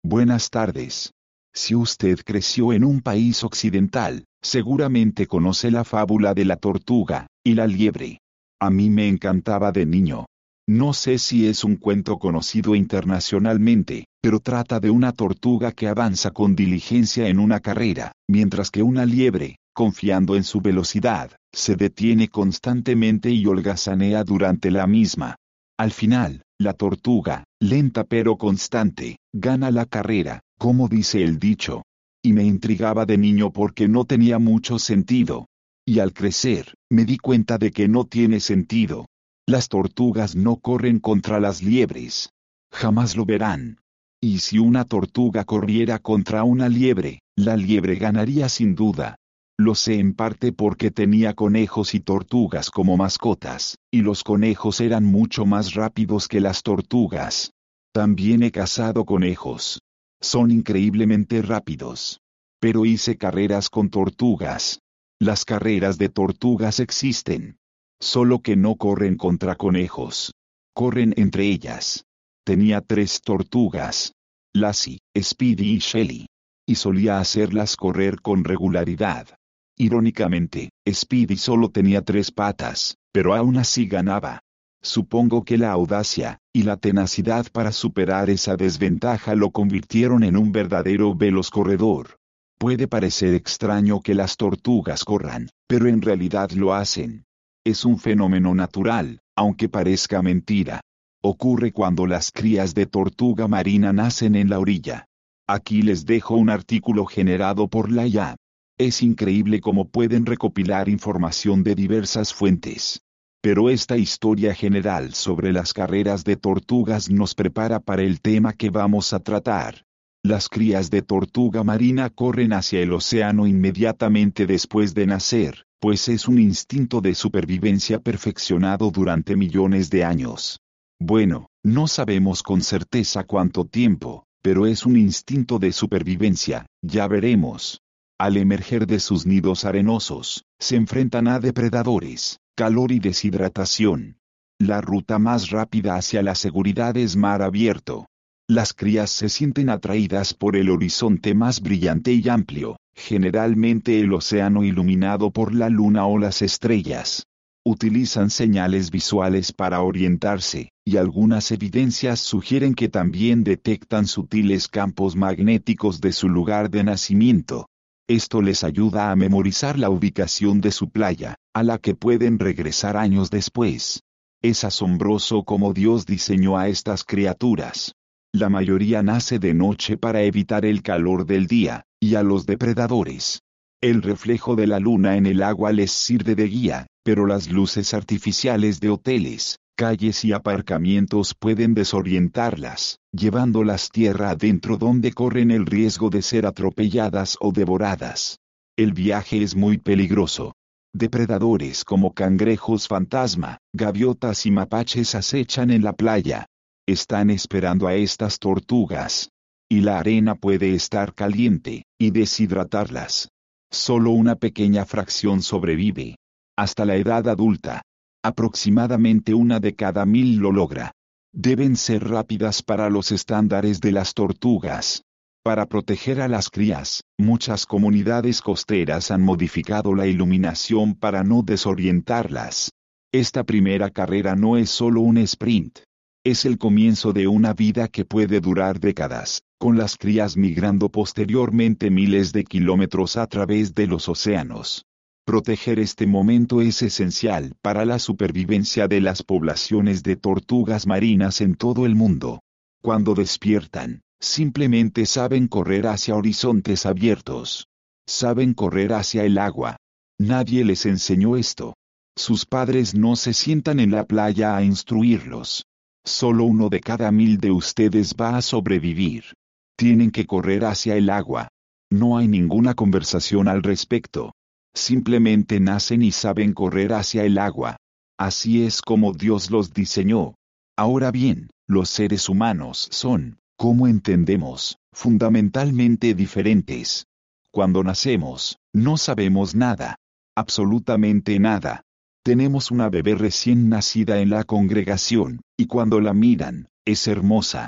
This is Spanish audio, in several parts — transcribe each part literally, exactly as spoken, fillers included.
Buenas tardes. Si usted creció en un país occidental, seguramente conoce la fábula de la tortuga y la liebre. A mí me encantaba de niño. No sé si es un cuento conocido internacionalmente, pero trata de una tortuga que avanza con diligencia en una carrera, mientras que una liebre, confiando en su velocidad, se detiene constantemente y holgazanea durante la misma. Al final, la tortuga, lenta pero constante, gana la carrera, como dice el dicho. Y me intrigaba de niño porque no tenía mucho sentido. Y al crecer, me di cuenta de que no tiene sentido. Las tortugas no corren contra las liebres. Jamás lo verán. Y si una tortuga corriera contra una liebre, la liebre ganaría sin duda. Lo sé en parte porque tenía conejos y tortugas como mascotas, y los conejos eran mucho más rápidos que las tortugas. También he cazado conejos. Son increíblemente rápidos. Pero hice carreras con tortugas. Las carreras de tortugas existen. Solo que no corren contra conejos. Corren entre ellas. Tenía tres tortugas. Lassie, Speedy y Shelly. Y solía hacerlas correr con regularidad. Irónicamente, Speedy solo tenía tres patas, pero aún así ganaba. Supongo que la audacia y la tenacidad para superar esa desventaja lo convirtieron en un verdadero veloz corredor. Puede parecer extraño que las tortugas corran, pero en realidad lo hacen. Es un fenómeno natural, aunque parezca mentira. Ocurre cuando las crías de tortuga marina nacen en la orilla. Aquí les dejo un artículo generado por la I A. Es increíble cómo pueden recopilar información de diversas fuentes. Pero esta historia general sobre las carreras de tortugas nos prepara para el tema que vamos a tratar. Las crías de tortuga marina corren hacia el océano inmediatamente después de nacer, pues es un instinto de supervivencia perfeccionado durante millones de años. Bueno, no sabemos con certeza cuánto tiempo, pero es un instinto de supervivencia, ya veremos. Al emerger de sus nidos arenosos, se enfrentan a depredadores, calor y deshidratación. La ruta más rápida hacia la seguridad es mar abierto. Las crías se sienten atraídas por el horizonte más brillante y amplio, generalmente el océano iluminado por la luna o las estrellas. Utilizan señales visuales para orientarse, y algunas evidencias sugieren que también detectan sutiles campos magnéticos de su lugar de nacimiento. Esto les ayuda a memorizar la ubicación de su playa, a la que pueden regresar años después. Es asombroso cómo Dios diseñó a estas criaturas. La mayoría nace de noche para evitar el calor del día, y a los depredadores. El reflejo de la luna en el agua les sirve de guía, pero las luces artificiales de hoteles, calles y aparcamientos pueden desorientarlas, llevándolas tierra adentro donde corren el riesgo de ser atropelladas o devoradas. El viaje es muy peligroso. Depredadores como cangrejos fantasma, gaviotas y mapaches acechan en la playa. Están esperando a estas tortugas. Y la arena puede estar caliente, y deshidratarlas. Solo una pequeña fracción sobrevive. Hasta la edad adulta. Aproximadamente una de cada mil lo logra. Deben ser rápidas para los estándares de las tortugas. Para proteger a las crías, muchas comunidades costeras han modificado la iluminación para no desorientarlas. Esta primera carrera no es solo un sprint. Es el comienzo de una vida que puede durar décadas, con las crías migrando posteriormente miles de kilómetros a través de los océanos. Proteger este momento es esencial para la supervivencia de las poblaciones de tortugas marinas en todo el mundo. Cuando despiertan, simplemente saben correr hacia horizontes abiertos. Saben correr hacia el agua. Nadie les enseñó esto. Sus padres no se sientan en la playa a instruirlos. Solo uno de cada mil de ustedes va a sobrevivir. Tienen que correr hacia el agua. No hay ninguna conversación al respecto. Simplemente nacen y saben correr hacia el agua. Así es como Dios los diseñó. Ahora bien, los seres humanos son, como entendemos, fundamentalmente diferentes. Cuando nacemos, no sabemos nada. Absolutamente nada. Tenemos una bebé recién nacida en la congregación, y cuando la miran, es hermosa.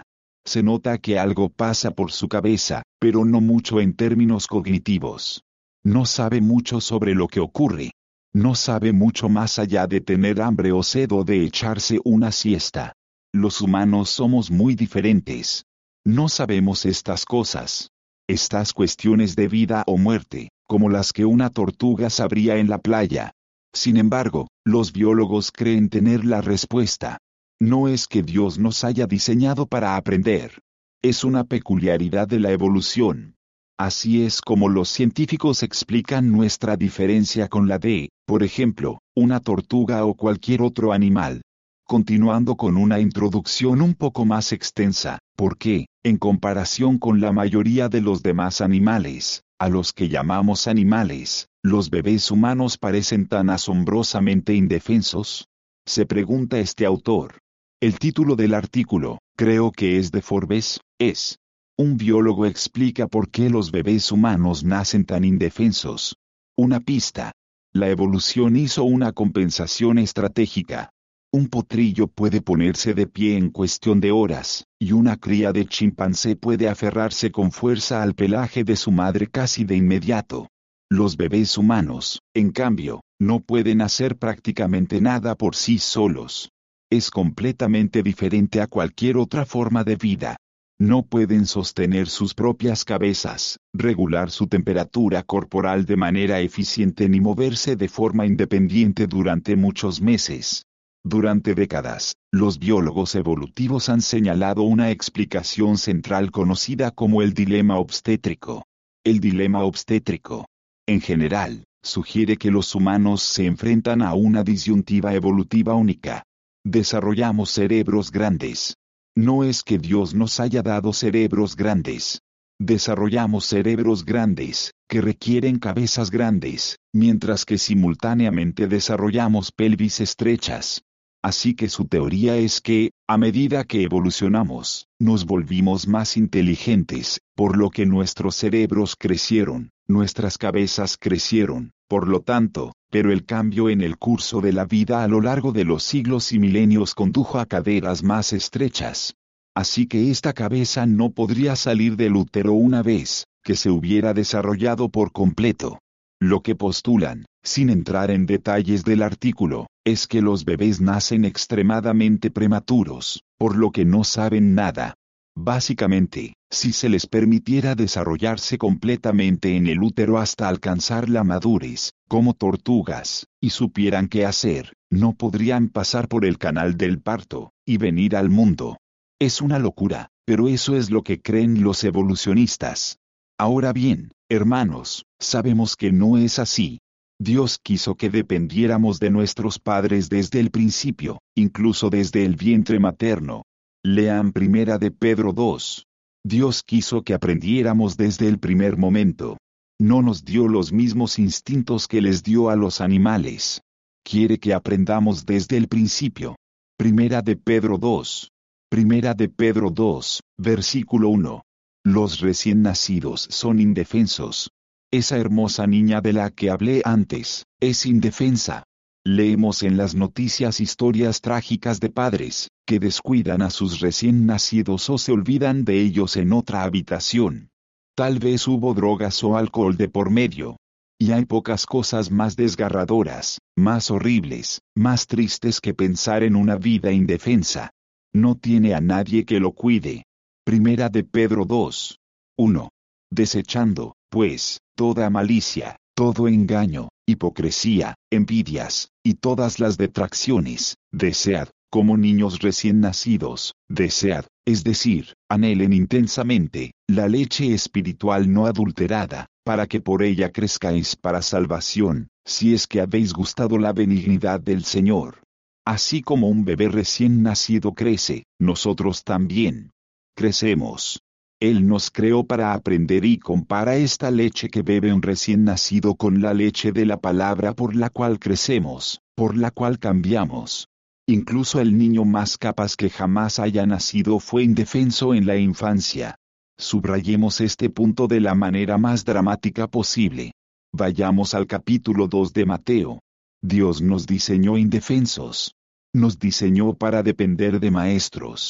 Se nota que algo pasa por su cabeza, pero no mucho en términos cognitivos. No sabe mucho sobre lo que ocurre. No sabe mucho más allá de tener hambre o sed o de echarse una siesta. Los humanos somos muy diferentes. No sabemos estas cosas. Estas cuestiones de vida o muerte, como las que una tortuga sabría en la playa. Sin embargo, los biólogos creen tener la respuesta. No es que Dios nos haya diseñado para aprender. Es una peculiaridad de la evolución. Así es como los científicos explican nuestra diferencia con la de, por ejemplo, una tortuga o cualquier otro animal. Continuando con una introducción un poco más extensa, ¿por qué, en comparación con la mayoría de los demás animales, a los que llamamos animales, los bebés humanos parecen tan asombrosamente indefensos? Se pregunta este autor. El título del artículo, creo que es de Forbes, es: un biólogo explica por qué los bebés humanos nacen tan indefensos. Una pista. La evolución hizo una compensación estratégica. Un potrillo puede ponerse de pie en cuestión de horas, y una cría de chimpancé puede aferrarse con fuerza al pelaje de su madre casi de inmediato. Los bebés humanos, en cambio, no pueden hacer prácticamente nada por sí solos. Es completamente diferente a cualquier otra forma de vida. No pueden sostener sus propias cabezas, regular su temperatura corporal de manera eficiente ni moverse de forma independiente durante muchos meses. Durante décadas, los biólogos evolutivos han señalado una explicación central conocida como el dilema obstétrico. El dilema obstétrico, en general, sugiere que los humanos se enfrentan a una disyuntiva evolutiva única. Desarrollamos cerebros grandes. No es que Dios nos haya dado cerebros grandes. Desarrollamos cerebros grandes, que requieren cabezas grandes, mientras que simultáneamente desarrollamos pelvis estrechas. Así que su teoría es que, a medida que evolucionamos, nos volvimos más inteligentes, por lo que nuestros cerebros crecieron, nuestras cabezas crecieron, por lo tanto, pero el cambio en el curso de la vida a lo largo de los siglos y milenios condujo a caderas más estrechas. Así que esta cabeza no podría salir del útero una vez que se hubiera desarrollado por completo. Lo que postulan, sin entrar en detalles del artículo, es que los bebés nacen extremadamente prematuros, por lo que no saben nada. Básicamente, si se les permitiera desarrollarse completamente en el útero hasta alcanzar la madurez, como tortugas, y supieran qué hacer, no podrían pasar por el canal del parto, y venir al mundo. Es una locura, pero eso es lo que creen los evolucionistas. Ahora bien, hermanos, sabemos que no es así. Dios quiso que dependiéramos de nuestros padres desde el principio, incluso desde el vientre materno. Lean Primera de Pedro dos. Dios quiso que aprendiéramos desde el primer momento. No nos dio los mismos instintos que les dio a los animales. Quiere que aprendamos desde el principio. Primera de Pedro dos. Primera de Pedro dos, versículo uno. Los recién nacidos son indefensos. Esa hermosa niña de la que hablé antes, es indefensa. Leemos en las noticias historias trágicas de padres, que descuidan a sus recién nacidos o se olvidan de ellos en otra habitación. Tal vez hubo drogas o alcohol de por medio. Y hay pocas cosas más desgarradoras, más horribles, más tristes que pensar en una vida indefensa. No tiene a nadie que lo cuide. Primera de Pedro dos. uno. Desechando, pues, toda malicia, todo engaño, hipocresía, envidias, y todas las detracciones, desead, como niños recién nacidos, desead, es decir, anhelen intensamente, la leche espiritual no adulterada, para que por ella crezcáis para salvación, si es que habéis gustado la benignidad del Señor. Así como un bebé recién nacido crece, nosotros también crecemos. Él nos creó para aprender y compara esta leche que bebe un recién nacido con la leche de la palabra por la cual crecemos, por la cual cambiamos. Incluso el niño más capaz que jamás haya nacido fue indefenso en la infancia. Subrayemos este punto de la manera más dramática posible. Vayamos al capítulo dos de Mateo. Dios nos diseñó indefensos. Nos diseñó para depender de maestros.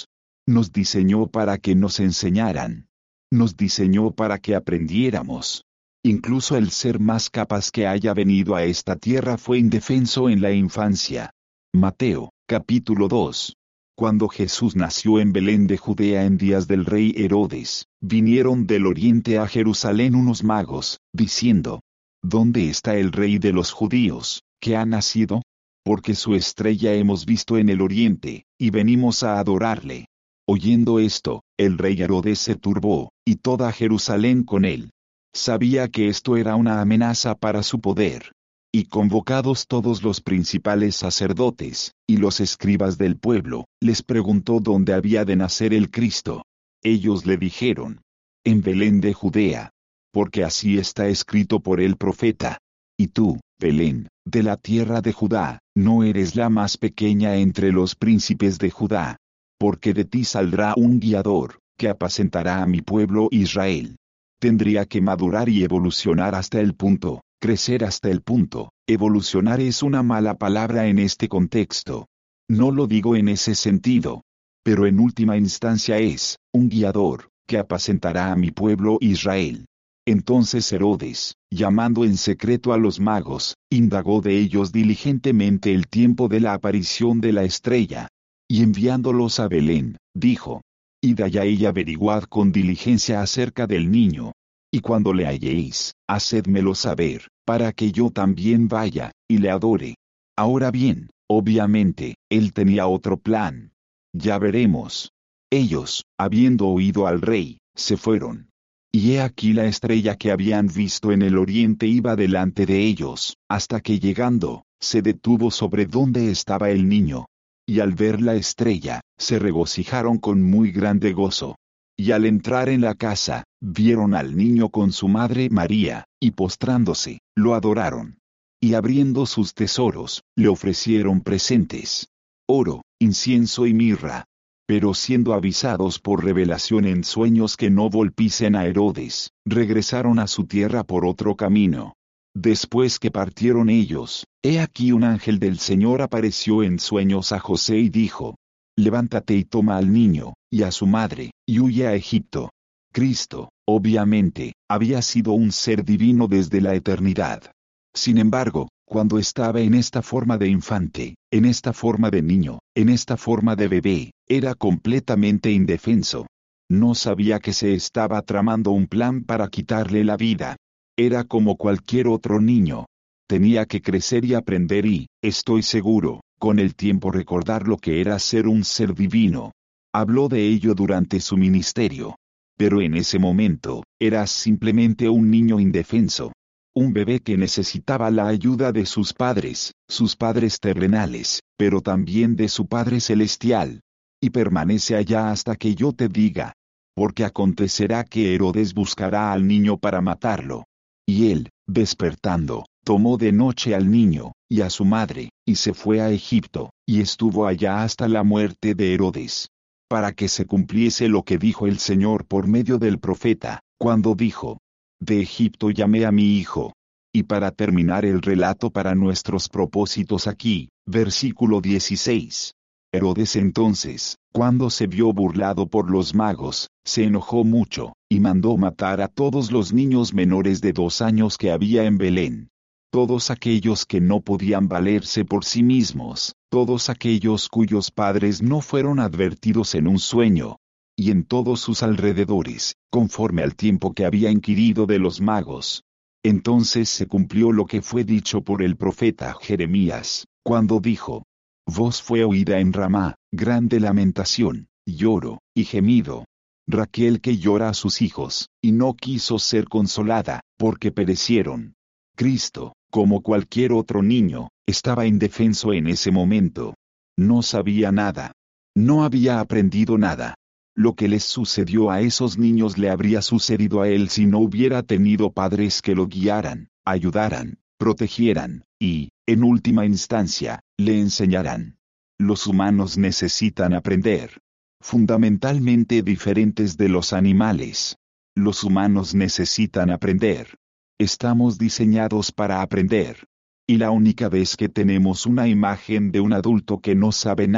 Nos diseñó para que nos enseñaran. Nos diseñó para que aprendiéramos. Incluso el ser más capaz que haya venido a esta tierra fue indefenso en la infancia. Mateo, capítulo dos. Cuando Jesús nació en Belén de Judea en días del rey Herodes, vinieron del oriente a Jerusalén unos magos, diciendo: ¿Dónde está el rey de los judíos, que ha nacido? Porque su estrella hemos visto en el oriente, y venimos a adorarle. Oyendo esto, el rey Herodes se turbó, y toda Jerusalén con él. Sabía que esto era una amenaza para su poder. Y convocados todos los principales sacerdotes, y los escribas del pueblo, les preguntó dónde había de nacer el Cristo. Ellos le dijeron: en Belén de Judea. Porque así está escrito por el profeta. Y tú, Belén, de la tierra de Judá, no eres la más pequeña entre los príncipes de Judá. Porque de ti saldrá un guiador, que apacentará a mi pueblo Israel. Tendría que madurar y evolucionar hasta el punto, crecer hasta el punto. Evolucionar es una mala palabra en este contexto. No lo digo en ese sentido. Pero en última instancia es, un guiador, que apacentará a mi pueblo Israel. Entonces Herodes, llamando en secreto a los magos, indagó de ellos diligentemente el tiempo de la aparición de la estrella. Y enviándolos a Belén, dijo: id allá y averiguad con diligencia acerca del niño. Y cuando le halléis, hacédmelo saber, para que yo también vaya, y le adore. Ahora bien, obviamente, él tenía otro plan. Ya veremos. Ellos, habiendo oído al rey, se fueron. Y he aquí la estrella que habían visto en el oriente iba delante de ellos, hasta que llegando, se detuvo sobre donde estaba el niño. Y al ver la estrella, se regocijaron con muy grande gozo. Y al entrar en la casa, vieron al niño con su madre María, y postrándose, lo adoraron. Y abriendo sus tesoros, le ofrecieron presentes: oro, incienso y mirra. Pero siendo avisados por revelación en sueños que no volviesen a Herodes, regresaron a su tierra por otro camino. Después que partieron ellos, he aquí un ángel del Señor apareció en sueños a José y dijo: levántate y toma al niño, y a su madre, y huye a Egipto. Cristo, obviamente, había sido un ser divino desde la eternidad. Sin embargo, cuando estaba en esta forma de infante, en esta forma de niño, en esta forma de bebé, era completamente indefenso. No sabía que se estaba tramando un plan para quitarle la vida. Era como cualquier otro niño. Tenía que crecer y aprender y, estoy seguro, con el tiempo recordar lo que era ser un ser divino. Habló de ello durante su ministerio. Pero en ese momento, era simplemente un niño indefenso. Un bebé que necesitaba la ayuda de sus padres, sus padres terrenales, pero también de su Padre Celestial. Y permanece allá hasta que yo te diga. Porque acontecerá que Herodes buscará al niño para matarlo. Y él, despertando, tomó de noche al niño, y a su madre, y se fue a Egipto, y estuvo allá hasta la muerte de Herodes. Para que se cumpliese lo que dijo el Señor por medio del profeta, cuando dijo: de Egipto llamé a mi hijo. Y para terminar el relato para nuestros propósitos aquí, versículo dieciséis. Herodes entonces, cuando se vio burlado por los magos, se enojó mucho, y mandó matar a todos los niños menores de dos años que había en Belén. Todos aquellos que no podían valerse por sí mismos, todos aquellos cuyos padres no fueron advertidos en un sueño, y en todos sus alrededores, conforme al tiempo que había inquirido de los magos. Entonces se cumplió lo que fue dicho por el profeta Jeremías, cuando dijo: voz fue oída en Ramá, grande lamentación, lloro, y gemido. Raquel que llora a sus hijos, y no quiso ser consolada, porque perecieron. Cristo, como cualquier otro niño, estaba indefenso en ese momento. No sabía nada. No había aprendido nada. Lo que les sucedió a esos niños le habría sucedido a él si no hubiera tenido padres que lo guiaran, ayudaran, protegieran, y, en última instancia, le enseñaran. Los humanos necesitan aprender. Fundamentalmente diferentes de los animales. Los humanos necesitan aprender. Estamos diseñados para aprender. Y la única vez que tenemos una imagen de un adulto que no sabe nada,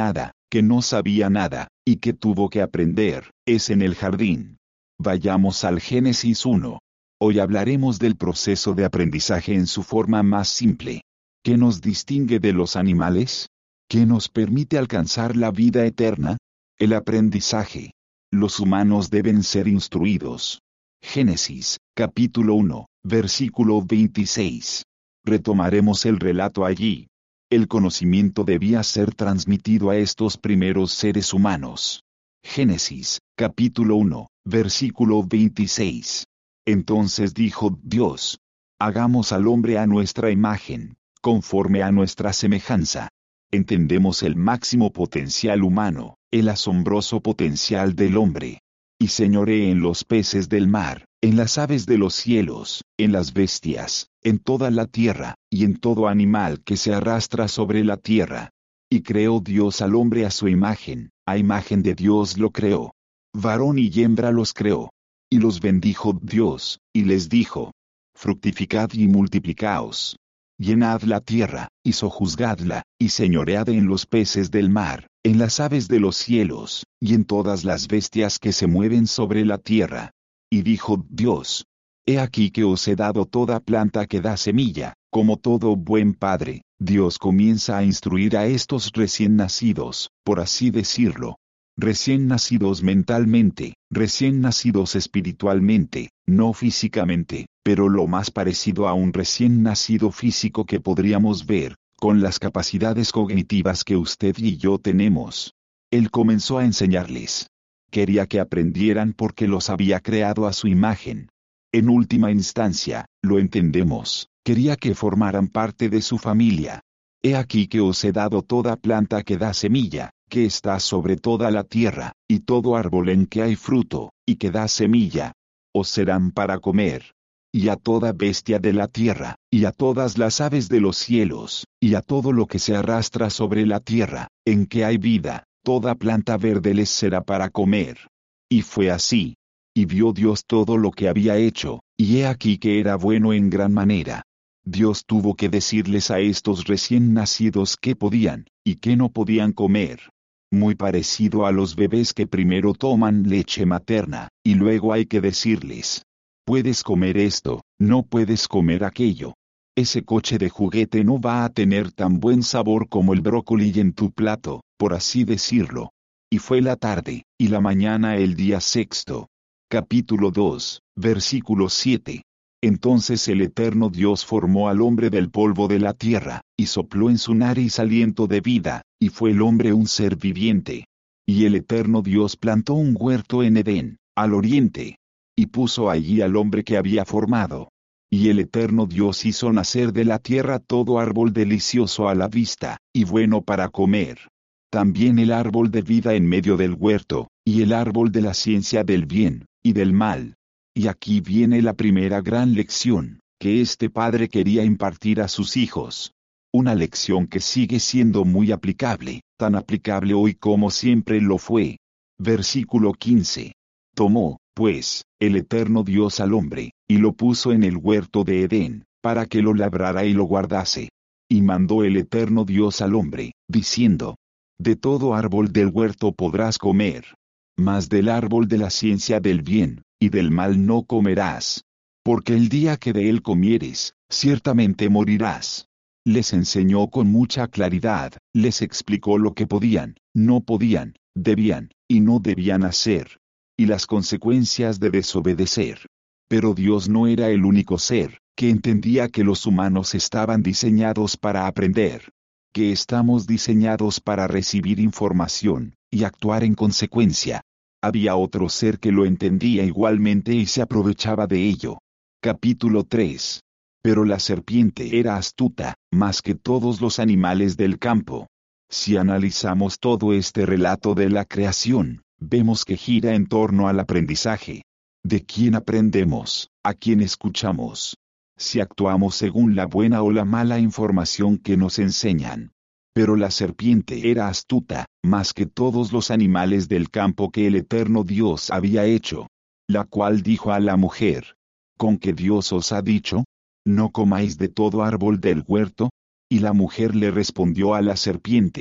que no sabía nada, y que tuvo que aprender, es en el jardín. Vayamos al Génesis uno. Hoy hablaremos del proceso de aprendizaje en su forma más simple. ¿Qué nos distingue de los animales? ¿Qué nos permite alcanzar la vida eterna? El aprendizaje. Los humanos deben ser instruidos. Génesis, capítulo uno, versículo veintiséis. Retomaremos el relato allí. El conocimiento debía ser transmitido a estos primeros seres humanos. Génesis, capítulo uno, versículo veintiséis. Entonces dijo Dios: hagamos al hombre a nuestra imagen, conforme a nuestra semejanza. Entendemos el máximo potencial humano, el asombroso potencial del hombre. Y señoree en los peces del mar, en las aves de los cielos, en las bestias, en toda la tierra, y en todo animal que se arrastra sobre la tierra. Y creó Dios al hombre a su imagen, a imagen de Dios lo creó. Varón y hembra los creó. Y los bendijo Dios, y les dijo: fructificad y multiplicaos. Llenad la tierra, y sojuzgadla, y señoread en los peces del mar, en las aves de los cielos, y en todas las bestias que se mueven sobre la tierra. Y dijo Dios: he aquí que os he dado toda planta que da semilla. Como todo buen padre, Dios comienza a instruir a estos recién nacidos, por así decirlo. Recién nacidos mentalmente, recién nacidos espiritualmente, no físicamente, pero lo más parecido a un recién nacido físico que podríamos ver, con las capacidades cognitivas que usted y yo tenemos. Él comenzó a enseñarles. Quería que aprendieran porque los había creado a su imagen. En última instancia, lo entendemos, quería que formaran parte de su familia. He aquí que os he dado toda planta que da semilla, que está sobre toda la tierra, y todo árbol en que hay fruto, y que da semilla, os serán para comer. Y a toda bestia de la tierra, y a todas las aves de los cielos, y a todo lo que se arrastra sobre la tierra, en que hay vida, toda planta verde les será para comer. Y fue así. Y vio Dios todo lo que había hecho, y he aquí que era bueno en gran manera. Dios tuvo que decirles a estos recién nacidos qué podían, y qué no podían comer. Muy parecido a los bebés que primero toman leche materna, y luego hay que decirles: puedes comer esto, no puedes comer aquello. Ese coche de juguete no va a tener tan buen sabor como el brócoli en tu plato, por así decirlo. Y fue la tarde, y la mañana el día sexto. Capítulo dos, versículo siete. Entonces el eterno Dios formó al hombre del polvo de la tierra, y sopló en su nariz aliento de vida, y fue el hombre un ser viviente. Y el eterno Dios plantó un huerto en Edén, al oriente, y puso allí al hombre que había formado. Y el eterno Dios hizo nacer de la tierra todo árbol delicioso a la vista, y bueno para comer. También el árbol de vida en medio del huerto, y el árbol de la ciencia del bien y del mal. Y aquí viene la primera gran lección, que este padre quería impartir a sus hijos. Una lección que sigue siendo muy aplicable, tan aplicable hoy como siempre lo fue. Versículo quince. Tomó, pues, el eterno Dios al hombre, y lo puso en el huerto de Edén, para que lo labrara y lo guardase. Y mandó el eterno Dios al hombre, diciendo: de todo árbol del huerto podrás comer, mas del árbol de la ciencia del bien y del mal no comerás, porque el día que de él comieres, ciertamente morirás. Les enseñó con mucha claridad, les explicó lo que podían, no podían, debían, y no debían hacer, y las consecuencias de desobedecer. Pero Dios no era el único ser que entendía que los humanos estaban diseñados para aprender, que estamos diseñados para recibir información y actuar en consecuencia. Había otro ser que lo entendía igualmente y se aprovechaba de ello. Capítulo tres. Pero la serpiente era astuta, más que todos los animales del campo. Si analizamos todo este relato de la creación, vemos que gira en torno al aprendizaje. ¿De quién aprendemos? ¿A quién escuchamos? Si actuamos según la buena o la mala información que nos enseñan. Pero la serpiente era astuta, más que todos los animales del campo que el eterno Dios había hecho. La cual dijo a la mujer: ¿con qué Dios os ha dicho? ¿No comáis de todo árbol del huerto? Y la mujer le respondió a la serpiente: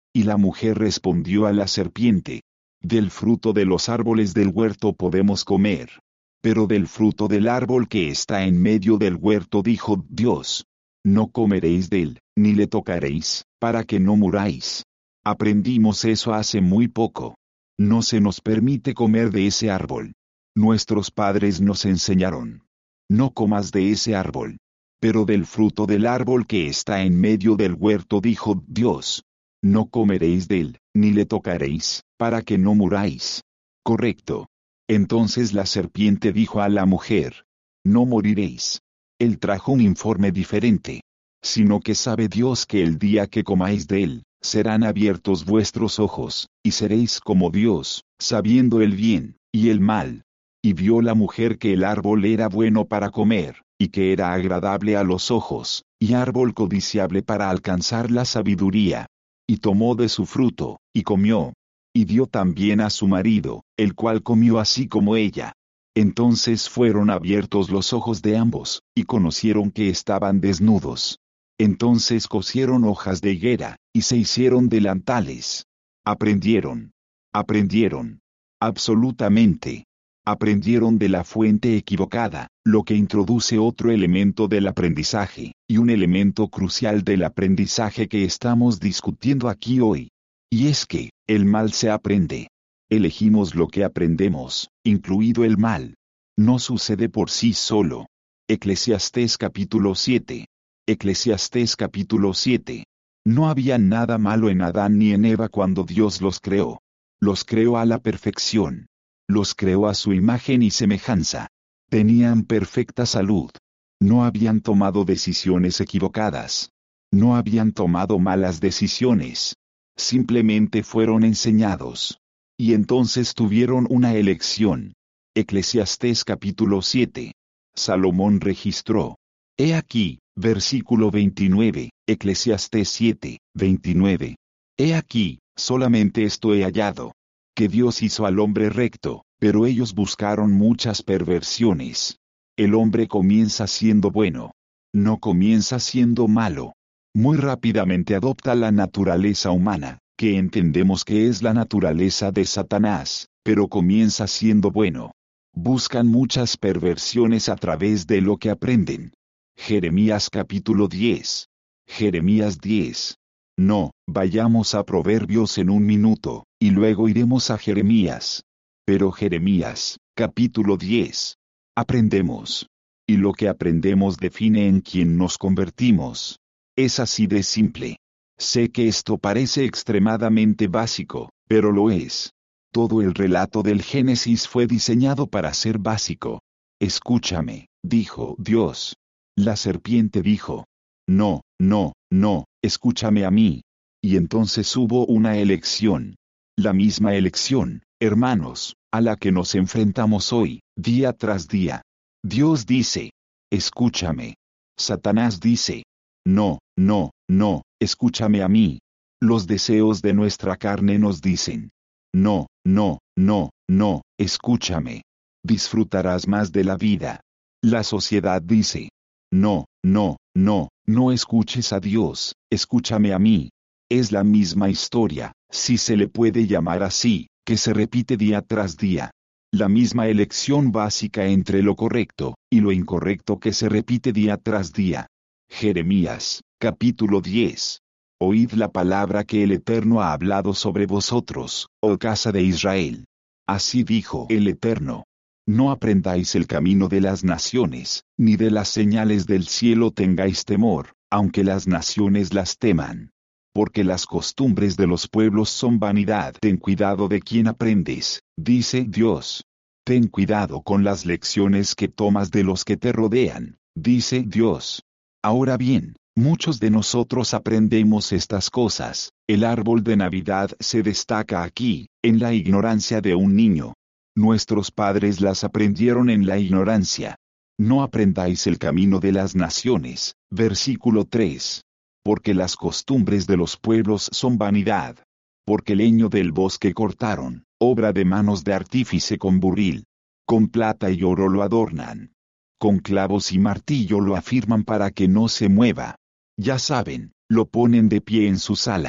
Y la mujer respondió a la serpiente: del fruto de los árboles del huerto podemos comer. Pero del fruto del árbol que está en medio del huerto dijo Dios: no comeréis de él, ni le tocaréis, para que no muráis. Aprendimos eso hace muy poco. No se nos permite comer de ese árbol. Nuestros padres nos enseñaron: no comas de ese árbol. Pero del fruto del árbol que está en medio del huerto dijo Dios: no comeréis de él, ni le tocaréis, para que no muráis. Correcto. Entonces la serpiente dijo a la mujer: no moriréis. Él trajo un informe diferente. Sino que sabe Dios que el día que comáis de él, serán abiertos vuestros ojos, y seréis como Dios, sabiendo el bien y el mal. Y vio la mujer que el árbol era bueno para comer, y que era agradable a los ojos, y árbol codiciable para alcanzar la sabiduría. Y tomó de su fruto, y comió. Y dio también a su marido, el cual comió así como ella. Entonces fueron abiertos los ojos de ambos, y conocieron que estaban desnudos. Entonces cosieron hojas de higuera, y se hicieron delantales. Aprendieron. Aprendieron. Absolutamente. Aprendieron de la fuente equivocada, lo que introduce otro elemento del aprendizaje, y un elemento crucial del aprendizaje que estamos discutiendo aquí hoy. Y es que, el mal se aprende. Elegimos lo que aprendemos, incluido el mal. No sucede por sí solo. Eclesiastés capítulo siete. Eclesiastés capítulo siete. No había nada malo en Adán ni en Eva cuando Dios los creó. Los creó a la perfección. Los creó a su imagen y semejanza. Tenían perfecta salud. No habían tomado decisiones equivocadas. No habían tomado malas decisiones. Simplemente fueron enseñados. Y entonces tuvieron una elección. Eclesiastés capítulo siete. Salomón registró. He aquí, versículo veintinueve, Eclesiastés siete, veintinueve. He aquí, solamente esto he hallado: que Dios hizo al hombre recto, pero ellos buscaron muchas perversiones. El hombre comienza siendo bueno. No comienza siendo malo. Muy rápidamente adopta la naturaleza humana, que entendemos que es la naturaleza de Satanás, pero comienza siendo bueno. Buscan muchas perversiones a través de lo que aprenden. Jeremías capítulo diez. Jeremías diez. No, vayamos a Proverbios en un minuto, y luego iremos a Jeremías. Pero Jeremías, capítulo diez. Aprendemos. Y lo que aprendemos define en quién nos convertimos. Es así de simple. Sé que esto parece extremadamente básico, pero lo es. Todo el relato del Génesis fue diseñado para ser básico. Escúchame, dijo Dios. La serpiente dijo: no, no, no, escúchame a mí. Y entonces hubo una elección. La misma elección, hermanos, a la que nos enfrentamos hoy, día tras día. Dios dice: escúchame. Satanás dice: no, no, no, escúchame a mí. Los deseos de nuestra carne nos dicen: no, no, no, no, escúchame. Disfrutarás más de la vida. La sociedad dice: no, no, no, no escuches a Dios, escúchame a mí. Es la misma historia, si se le puede llamar así, que se repite día tras día. La misma elección básica entre lo correcto y lo incorrecto que se repite día tras día. Jeremías, capítulo diez. Oíd la palabra que el Eterno ha hablado sobre vosotros, oh casa de Israel. Así dijo el Eterno: no aprendáis el camino de las naciones, ni de las señales del cielo tengáis temor, aunque las naciones las teman. Porque las costumbres de los pueblos son vanidad. Ten cuidado de quién aprendes, dice Dios. Ten cuidado con las lecciones que tomas de los que te rodean, dice Dios. Ahora bien, muchos de nosotros aprendemos estas cosas. El árbol de Navidad se destaca aquí, en la ignorancia de un niño. Nuestros padres las aprendieron en la ignorancia. No aprendáis el camino de las naciones, versículo tres. Porque las costumbres de los pueblos son vanidad. Porque leño del bosque cortaron, obra de manos de artífice con buril. Con plata y oro lo adornan. Con clavos y martillo lo afirman para que no se mueva. Ya saben, lo ponen de pie en su sala.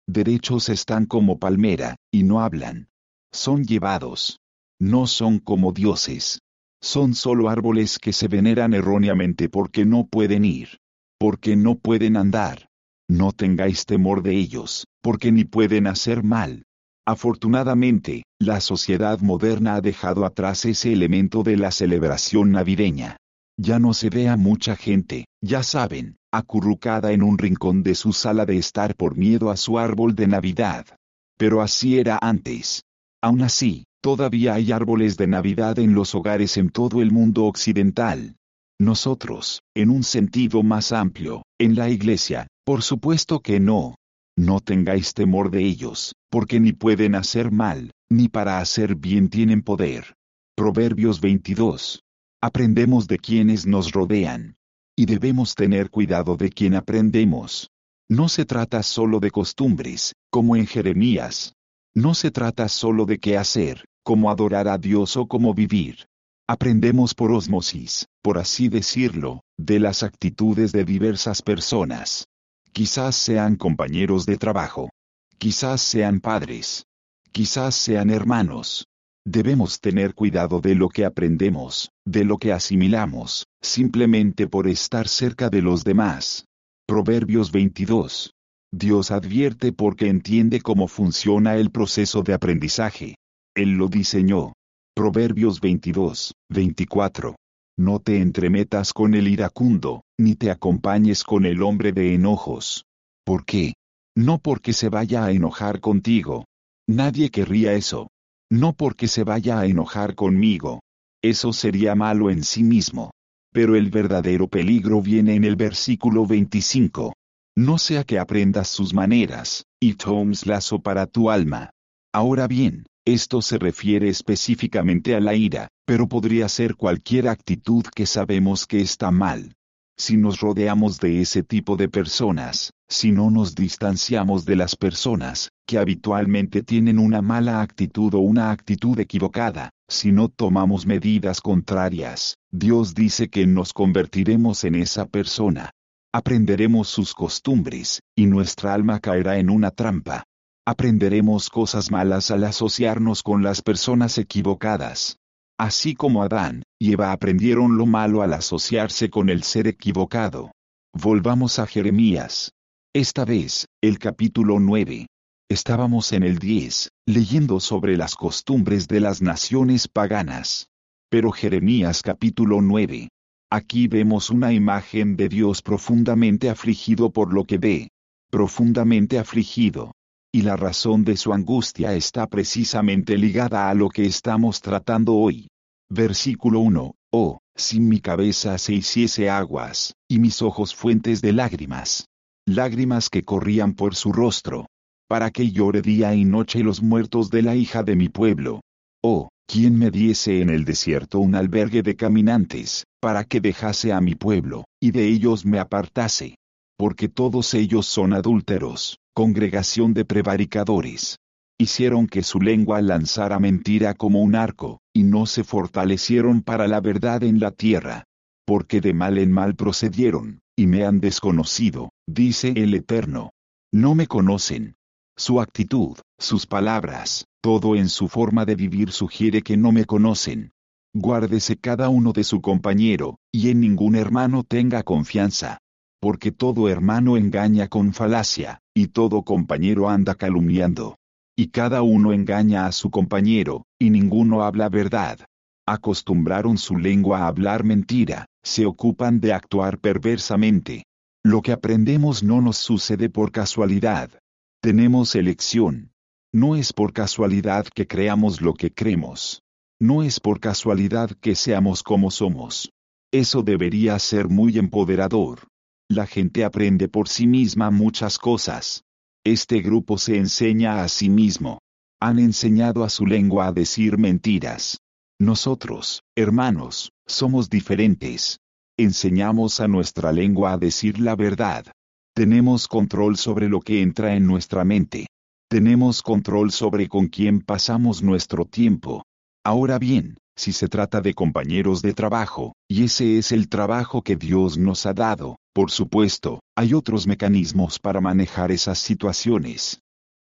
Derechos están como palmera, y no hablan. Son llevados. No son como dioses. Son solo árboles que se veneran erróneamente porque no pueden ir. Porque no pueden andar. No tengáis temor de ellos, porque ni pueden hacer mal. Afortunadamente, la sociedad moderna ha dejado atrás ese elemento de la celebración navideña. Ya no se ve a mucha gente, ya saben, acurrucada en un rincón de su sala de estar por miedo a su árbol de Navidad. Pero así era antes. Aún así, todavía hay árboles de Navidad en los hogares en todo el mundo occidental. Nosotros, en un sentido más amplio, en la iglesia, por supuesto que no. No tengáis temor de ellos, porque ni pueden hacer mal, ni para hacer bien tienen poder. Proverbios veintidós. Aprendemos de quienes nos rodean. Y debemos tener cuidado de quien aprendemos. No se trata solo de costumbres, como en Jeremías. No se trata solo de qué hacer, como adorar a Dios o cómo vivir. Aprendemos por ósmosis, por así decirlo, de las actitudes de diversas personas. Quizás sean compañeros de trabajo. Quizás sean padres. Quizás sean hermanos. Debemos tener cuidado de lo que aprendemos, de lo que asimilamos, simplemente por estar cerca de los demás. Proverbios veintidós. Dios advierte porque entiende cómo funciona el proceso de aprendizaje. Él lo diseñó. Proverbios veintidós, veinticuatro. No te entremetas con el iracundo, ni te acompañes con el hombre de enojos. ¿Por qué? No porque se vaya a enojar contigo. Nadie querría eso. No porque se vaya a enojar conmigo. Eso sería malo en sí mismo. Pero el verdadero peligro viene en el versículo veinticinco. No sea que aprendas sus maneras, y tomes lazo para tu alma. Ahora bien, esto se refiere específicamente a la ira, pero podría ser cualquier actitud que sabemos que está mal. Si nos rodeamos de ese tipo de personas, si no nos distanciamos de las personas que habitualmente tienen una mala actitud o una actitud equivocada, si no tomamos medidas contrarias, Dios dice que nos convertiremos en esa persona. Aprenderemos sus costumbres, y nuestra alma caerá en una trampa. Aprenderemos cosas malas al asociarnos con las personas equivocadas. Así como Adán y Eva aprendieron lo malo al asociarse con el ser equivocado. Volvamos a Jeremías. Esta vez, el capítulo nueve. Estábamos en el diez, leyendo sobre las costumbres de las naciones paganas. Pero Jeremías capítulo nueve. Aquí vemos una imagen de Dios profundamente afligido por lo que ve. Profundamente afligido. Y la razón de su angustia está precisamente ligada a lo que estamos tratando hoy. Versículo uno. Oh, si mi cabeza se hiciese aguas, y mis ojos fuentes de lágrimas. Lágrimas que corrían por su rostro. Para que llore día y noche los muertos de la hija de mi pueblo. Oh, quien me diese en el desierto un albergue de caminantes, para que dejase a mi pueblo, y de ellos me apartase. Porque todos ellos son adúlteros, congregación de prevaricadores. Hicieron que su lengua lanzara mentira como un arco, y no se fortalecieron para la verdad en la tierra. Porque de mal en mal procedieron, y me han desconocido, dice el Eterno. No me conocen. Su actitud, sus palabras, todo en su forma de vivir sugiere que no me conocen. Guárdese cada uno de su compañero, y en ningún hermano tenga confianza. Porque todo hermano engaña con falacia, y todo compañero anda calumniando. Y cada uno engaña a su compañero, y ninguno habla verdad. Acostumbraron su lengua a hablar mentira, se ocupan de actuar perversamente. Lo que aprendemos no nos sucede por casualidad. Tenemos elección. No es por casualidad que creamos lo que creemos. No es por casualidad que seamos como somos. Eso debería ser muy empoderador. La gente aprende por sí misma muchas cosas. Este grupo se enseña a sí mismo. Han enseñado a su lengua a decir mentiras. Nosotros, hermanos, somos diferentes. Enseñamos a nuestra lengua a decir la verdad. Tenemos control sobre lo que entra en nuestra mente. Tenemos control sobre con quién pasamos nuestro tiempo. Ahora bien, si se trata de compañeros de trabajo, y ese es el trabajo que Dios nos ha dado, por supuesto, hay otros mecanismos para manejar esas situaciones.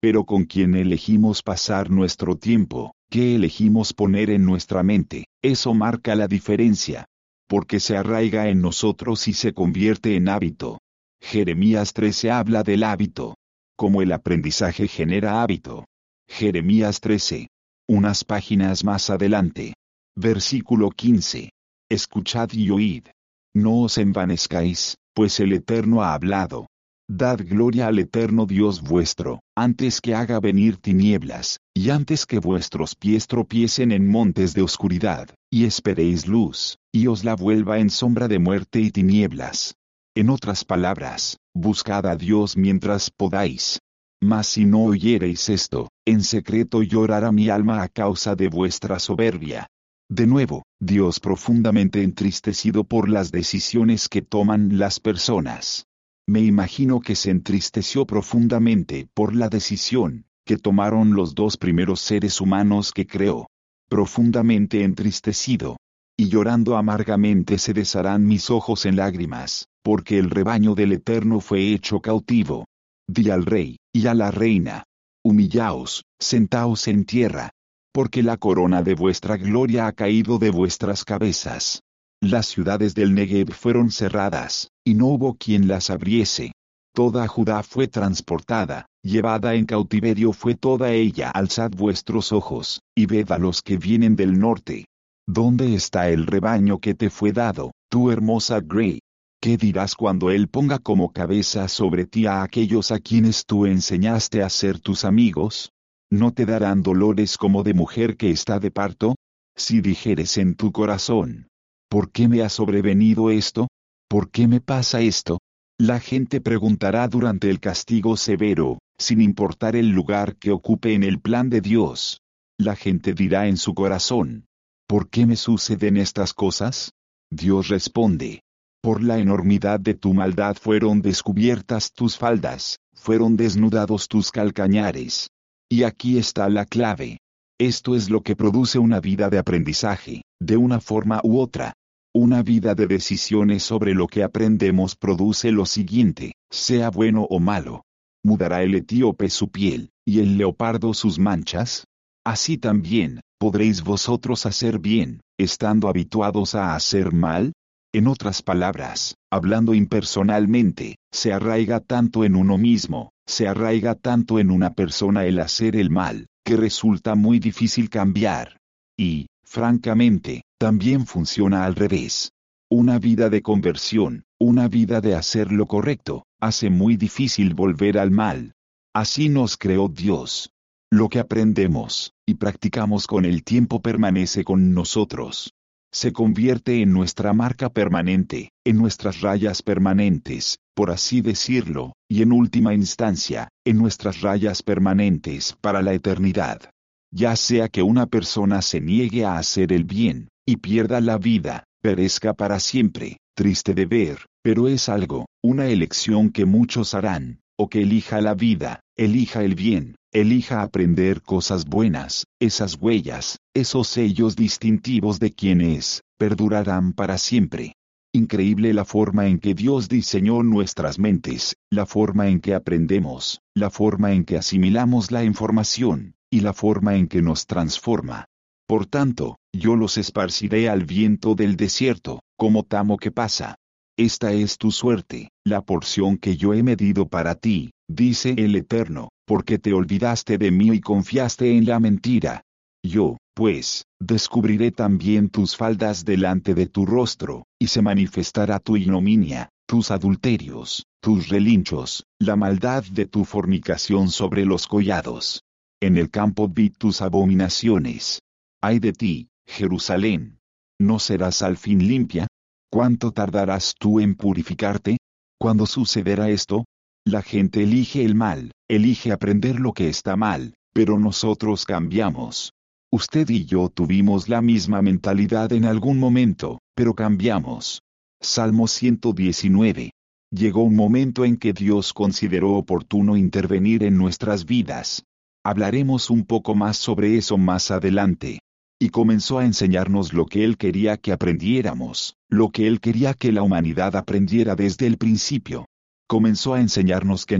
Pero con quien elegimos pasar nuestro tiempo, qué elegimos poner en nuestra mente, eso marca la diferencia. Porque se arraiga en nosotros y se convierte en hábito. Jeremías trece habla del hábito. Como el aprendizaje genera hábito. Jeremías trece. Unas páginas más adelante. Versículo quince. Escuchad y oíd. No os envanezcáis, pues el Eterno ha hablado. Dad gloria al Eterno Dios vuestro, antes que haga venir tinieblas, y antes que vuestros pies tropiecen en montes de oscuridad, y esperéis luz, y os la vuelva en sombra de muerte y tinieblas. En otras palabras, buscad a Dios mientras podáis. Mas si no oyereis esto, en secreto llorará mi alma a causa de vuestra soberbia. De nuevo, Dios profundamente entristecido por las decisiones que toman las personas. Me imagino que se entristeció profundamente por la decisión que tomaron los dos primeros seres humanos que creó. Profundamente entristecido. Y llorando amargamente se desharán mis ojos en lágrimas, porque el rebaño del Eterno fue hecho cautivo. Di al rey, y a la reina. Humillaos, sentaos en tierra. Porque la corona de vuestra gloria ha caído de vuestras cabezas. Las ciudades del Negev fueron cerradas, y no hubo quien las abriese. Toda Judá fue transportada, llevada en cautiverio fue toda ella. Alzad vuestros ojos, y ved a los que vienen del norte. ¿Dónde está el rebaño que te fue dado, tu hermosa Grey? ¿Qué dirás cuando él ponga como cabeza sobre ti a aquellos a quienes tú enseñaste a ser tus amigos? ¿No te darán dolores como de mujer que está de parto? Si dijeres en tu corazón, ¿por qué me ha sobrevenido esto? ¿Por qué me pasa esto? La gente preguntará durante el castigo severo, sin importar el lugar que ocupe en el plan de Dios. La gente dirá en su corazón, ¿por qué me suceden estas cosas? Dios responde, por la enormidad de tu maldad fueron descubiertas tus faldas, fueron desnudados tus calcañares. Y aquí está la clave. Esto es lo que produce una vida de aprendizaje, de una forma u otra. Una vida de decisiones sobre lo que aprendemos produce lo siguiente, sea bueno o malo. ¿Mudará el etíope su piel, y el leopardo sus manchas? Así también, ¿podréis vosotros hacer bien, estando habituados a hacer mal? En otras palabras, hablando impersonalmente, se arraiga tanto en uno mismo, se arraiga tanto en una persona el hacer el mal, que resulta muy difícil cambiar. Y, francamente, también funciona al revés. Una vida de conversión, una vida de hacer lo correcto, hace muy difícil volver al mal. Así nos creó Dios. Lo que aprendemos y practicamos con el tiempo permanece con nosotros. Se convierte en nuestra marca permanente, en nuestras rayas permanentes, por así decirlo, y en última instancia, en nuestras rayas permanentes para la eternidad. Ya sea que una persona se niegue a hacer el bien, y pierda la vida, perezca para siempre, triste de ver, pero es algo, una elección que muchos harán, o que elija la vida, elija el bien, elija aprender cosas buenas, esas huellas, esos sellos distintivos de quien es, perdurarán para siempre. Increíble la forma en que Dios diseñó nuestras mentes, la forma en que aprendemos, la forma en que asimilamos la información, y la forma en que nos transforma. Por tanto, yo los esparciré al viento del desierto, como tamo que pasa. Esta es tu suerte, la porción que yo he medido para ti, dice el Eterno, porque te olvidaste de mí y confiaste en la mentira. Yo, pues, descubriré también tus faldas delante de tu rostro, y se manifestará tu ignominia, tus adulterios, tus relinchos, la maldad de tu fornicación sobre los collados. En el campo vi tus abominaciones. Ay de ti, Jerusalén. ¿No serás al fin limpia? ¿Cuánto tardarás tú en purificarte? ¿Cuándo sucederá esto? La gente elige el mal, elige aprender lo que está mal, pero nosotros cambiamos. Usted y yo tuvimos la misma mentalidad en algún momento, pero cambiamos. Salmo ciento diecinueve. Llegó un momento en que Dios consideró oportuno intervenir en nuestras vidas. Hablaremos un poco más sobre eso más adelante. Y comenzó a enseñarnos lo que Él quería que aprendiéramos, lo que Él quería que la humanidad aprendiera desde el principio. Comenzó a enseñarnos que no,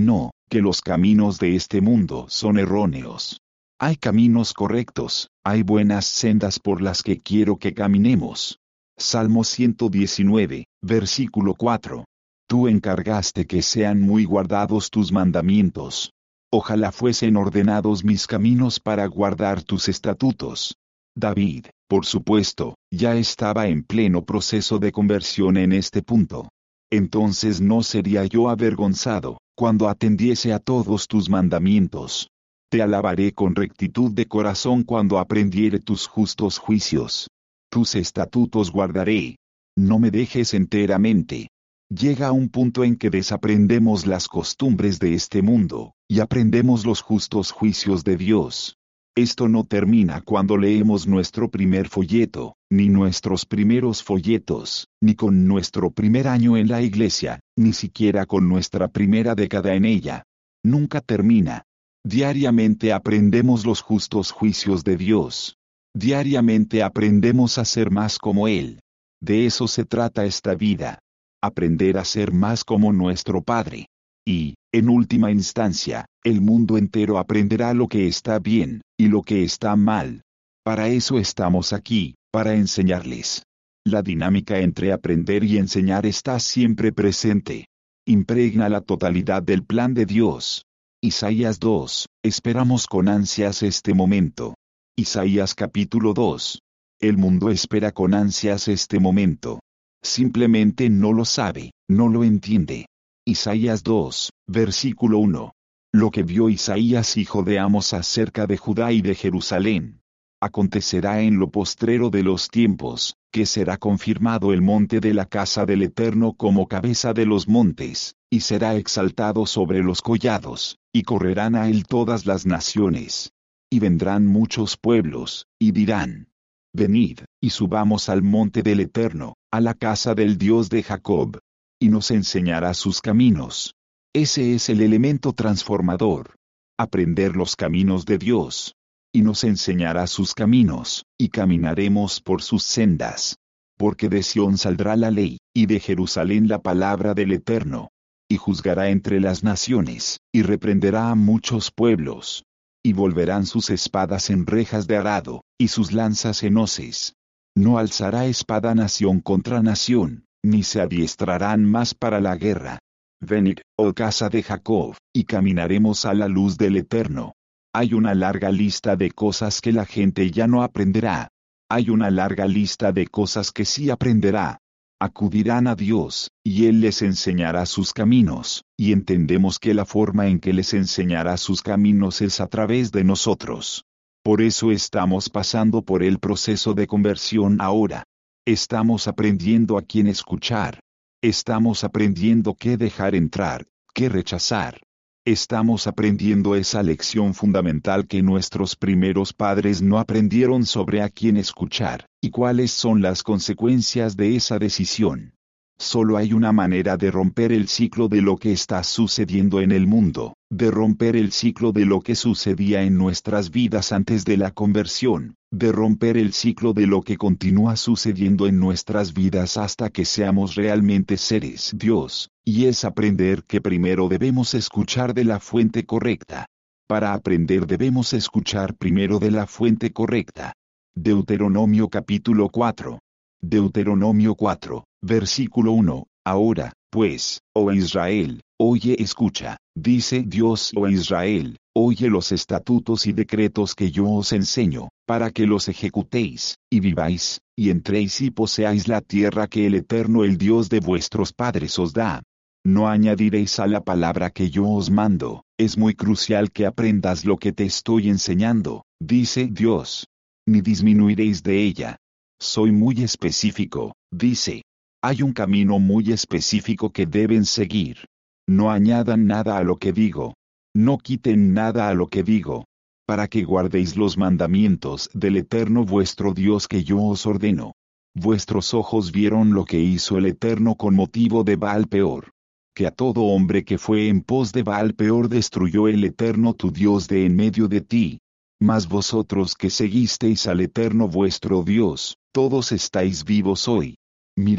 que los caminos de este mundo son erróneos. Hay caminos correctos, hay buenas sendas por las que quiero que caminemos. Salmo ciento diecinueve, versículo cuatro. Tú encargaste que sean muy guardados tus mandamientos. Ojalá fuesen ordenados mis caminos para guardar tus estatutos. David, por supuesto, ya estaba en pleno proceso de conversión en este punto. Entonces no sería yo avergonzado, cuando atendiese a todos tus mandamientos. Te alabaré con rectitud de corazón cuando aprendiere tus justos juicios. Tus estatutos guardaré. No me dejes enteramente. Llega un punto en que desaprendemos las costumbres de este mundo, y aprendemos los justos juicios de Dios. Esto no termina cuando leemos nuestro primer folleto, ni nuestros primeros folletos, ni con nuestro primer año en la iglesia, ni siquiera con nuestra primera década en ella. Nunca termina. Diariamente aprendemos los justos juicios de Dios. Diariamente aprendemos a ser más como Él. De eso se trata esta vida. Aprender a ser más como nuestro Padre. Y, en última instancia, el mundo entero aprenderá lo que está bien, y lo que está mal. Para eso estamos aquí, para enseñarles. La dinámica entre aprender y enseñar está siempre presente. Impregna la totalidad del plan de Dios. Isaías dos, esperamos con ansias este momento. Isaías capítulo dos. El mundo espera con ansias este momento. Simplemente no lo sabe, no lo entiende. Isaías dos, versículo uno. Lo que vio Isaías hijo de Amos acerca de Judá y de Jerusalén. Acontecerá en lo postrero de los tiempos, que será confirmado el monte de la casa del Eterno como cabeza de los montes, y será exaltado sobre los collados, y correrán a él todas las naciones. Y vendrán muchos pueblos, y dirán: Venid, y subamos al monte del Eterno, a la casa del Dios de Jacob. Y nos enseñará sus caminos. Ese es el elemento transformador. Aprender los caminos de Dios. Y nos enseñará sus caminos, y caminaremos por sus sendas. Porque de Sión saldrá la ley, y de Jerusalén la palabra del Eterno. Y juzgará entre las naciones, y reprenderá a muchos pueblos. Y volverán sus espadas en rejas de arado, y sus lanzas en hoces. No alzará espada nación contra nación, ni se adiestrarán más para la guerra. Venid, oh casa de Jacob, y caminaremos a la luz del Eterno. Hay una larga lista de cosas que la gente ya no aprenderá. Hay una larga lista de cosas que sí aprenderá. Acudirán a Dios, y Él les enseñará sus caminos, y entendemos que la forma en que les enseñará sus caminos es a través de nosotros. Por eso estamos pasando por el proceso de conversión ahora. Estamos aprendiendo a quién escuchar. Estamos aprendiendo qué dejar entrar, qué rechazar. Estamos aprendiendo esa lección fundamental que nuestros primeros padres no aprendieron sobre a quién escuchar, y cuáles son las consecuencias de esa decisión. Solo hay una manera de romper el ciclo de lo que está sucediendo en el mundo, de romper el ciclo de lo que sucedía en nuestras vidas antes de la conversión, de romper el ciclo de lo que continúa sucediendo en nuestras vidas hasta que seamos realmente seres Dios, y es aprender que primero debemos escuchar de la fuente correcta. Para aprender debemos escuchar primero de la fuente correcta. Deuteronomio capítulo cuatro. Deuteronomio cuatro, versículo uno. Ahora, pues, oh Israel, oye, escucha, dice Dios, oh Israel, oye los estatutos y decretos que yo os enseño, para que los ejecutéis, y viváis, y entréis y poseáis la tierra que el Eterno, el Dios de vuestros padres, os da. No añadiréis a la palabra que yo os mando. Es muy crucial que aprendas lo que te estoy enseñando, dice Dios. Ni disminuiréis de ella. Soy muy específico, dice. Hay un camino muy específico que deben seguir. No añadan nada a lo que digo. No quiten nada a lo que digo. Para que guardéis los mandamientos del Eterno vuestro Dios que yo os ordeno. Vuestros ojos vieron lo que hizo el Eterno con motivo de Baal Peor. Que a todo hombre que fue en pos de Baal Peor destruyó el Eterno tu Dios de en medio de ti. Mas vosotros que seguisteis al Eterno vuestro Dios, todos estáis vivos hoy. Mirad,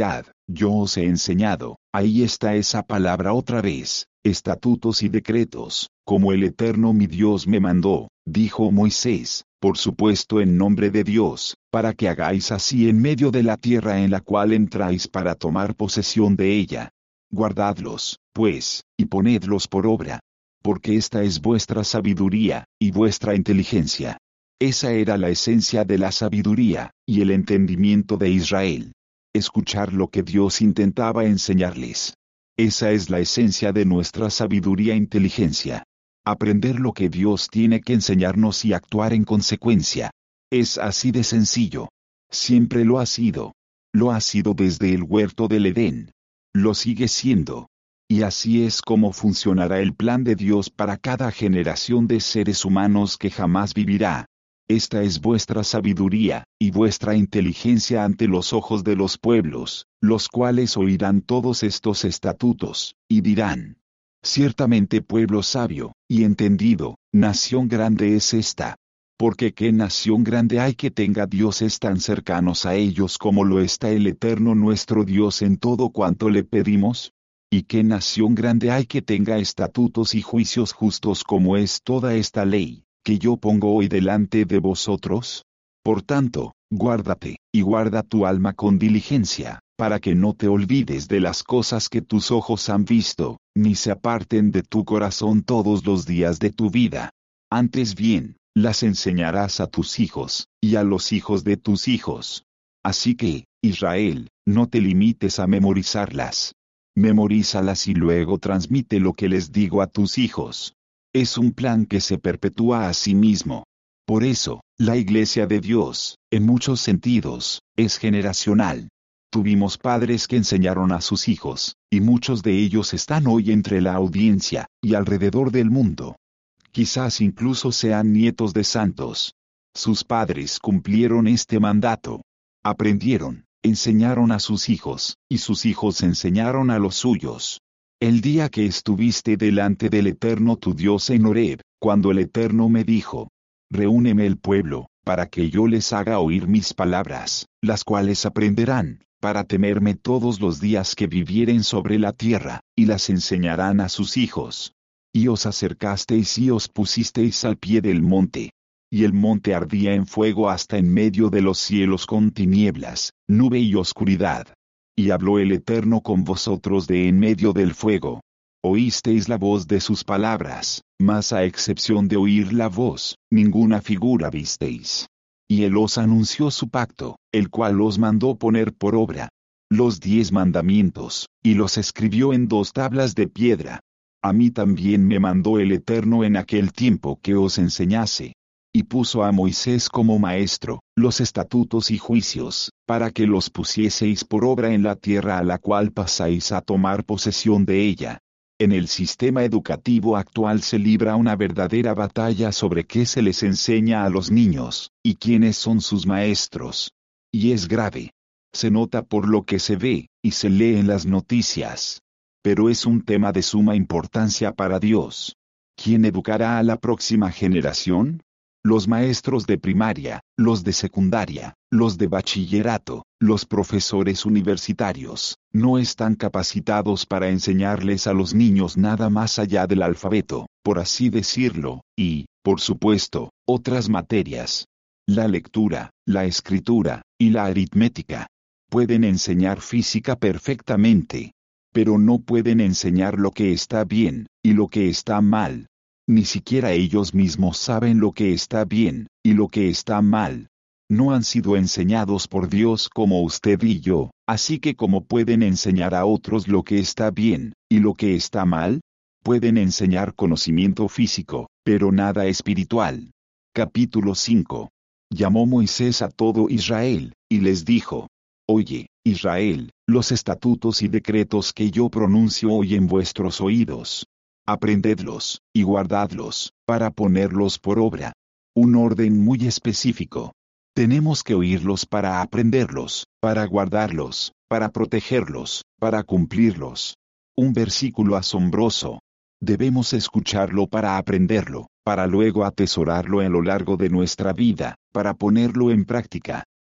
Yo os he enseñado, ahí está esa palabra otra vez, estatutos y decretos, como el Eterno mi Dios me mandó, dijo Moisés, por supuesto en nombre de Dios, para que hagáis así en medio de la tierra en la cual entráis para tomar posesión de ella. Guardadlos, pues, y ponedlos por obra. Porque esta es vuestra sabiduría, y vuestra inteligencia. Esa era la esencia de la sabiduría, y el entendimiento de Israel. Escuchar lo que Dios intentaba enseñarles. Esa es la esencia de nuestra sabiduría e inteligencia. Aprender lo que Dios tiene que enseñarnos y actuar en consecuencia. Es así de sencillo. Siempre lo ha sido. Lo ha sido desde el huerto del Edén. Lo sigue siendo. Y así es como funcionará el plan de Dios para cada generación de seres humanos que jamás vivirá. Esta es vuestra sabiduría, y vuestra inteligencia ante los ojos de los pueblos, los cuales oirán todos estos estatutos, y dirán: ciertamente pueblo sabio, y entendido, nación grande es esta. Porque qué nación grande hay que tenga dioses tan cercanos a ellos como lo está el Eterno nuestro Dios en todo cuanto le pedimos. ¿Y qué nación grande hay que tenga estatutos y juicios justos como es toda esta ley, que yo pongo hoy delante de vosotros? Por tanto, guárdate, y guarda tu alma con diligencia, para que no te olvides de las cosas que tus ojos han visto, ni se aparten de tu corazón todos los días de tu vida. Antes bien, las enseñarás a tus hijos, y a los hijos de tus hijos. Así que, Israel, no te limites a memorizarlas. Memorízalas y luego transmite lo que les digo a tus hijos. Es un plan que se perpetúa a sí mismo. Por eso, la Iglesia de Dios, en muchos sentidos, es generacional. Tuvimos padres que enseñaron a sus hijos, y muchos de ellos están hoy entre la audiencia, y alrededor del mundo. Quizás incluso sean nietos de santos. Sus padres cumplieron este mandato. Aprendieron. Enseñaron a sus hijos, y sus hijos enseñaron a los suyos. El día que estuviste delante del Eterno tu Dios en Horeb, cuando el Eterno me dijo: reúneme el pueblo, para que yo les haga oír mis palabras, las cuales aprenderán, para temerme todos los días que vivieren sobre la tierra, y las enseñarán a sus hijos. Y os acercasteis y os pusisteis al pie del monte. Y el monte ardía en fuego hasta en medio de los cielos con tinieblas, nube y oscuridad. Y habló el Eterno con vosotros de en medio del fuego. Oísteis la voz de sus palabras, mas a excepción de oír la voz, ninguna figura visteis. Y él os anunció su pacto, el cual os mandó poner por obra. Los diez mandamientos, y los escribió en dos tablas de piedra. A mí también me mandó el Eterno en aquel tiempo que os enseñase. Y puso a Moisés como maestro, los estatutos y juicios, para que los pusieseis por obra en la tierra a la cual pasáis a tomar posesión de ella. En el sistema educativo actual se libra una verdadera batalla sobre qué se les enseña a los niños, y quiénes son sus maestros. Y es grave. Se nota por lo que se ve, y se lee en las noticias. Pero es un tema de suma importancia para Dios. ¿Quién educará a la próxima generación? Los maestros de primaria, los de secundaria, los de bachillerato, los profesores universitarios, no están capacitados para enseñarles a los niños nada más allá del alfabeto, por así decirlo, y, por supuesto, otras materias. La lectura, la escritura, y la aritmética. Pueden enseñar física perfectamente, pero no pueden enseñar lo que está bien, y lo que está mal. Ni siquiera ellos mismos saben lo que está bien, y lo que está mal. No han sido enseñados por Dios como usted y yo, así que ¿cómo pueden enseñar a otros lo que está bien, y lo que está mal? Pueden enseñar conocimiento físico, pero nada espiritual. Capítulo cinco. Llamó Moisés a todo Israel, y les dijo: Oye, Israel, los estatutos y decretos que yo pronuncio hoy en vuestros oídos. Aprendedlos, y guardadlos, para ponerlos por obra. Un orden muy específico. Tenemos que oírlos para aprenderlos, para guardarlos, para protegerlos, para cumplirlos. Un versículo asombroso. Debemos escucharlo para aprenderlo, para luego atesorarlo a lo largo de nuestra vida, para ponerlo en práctica.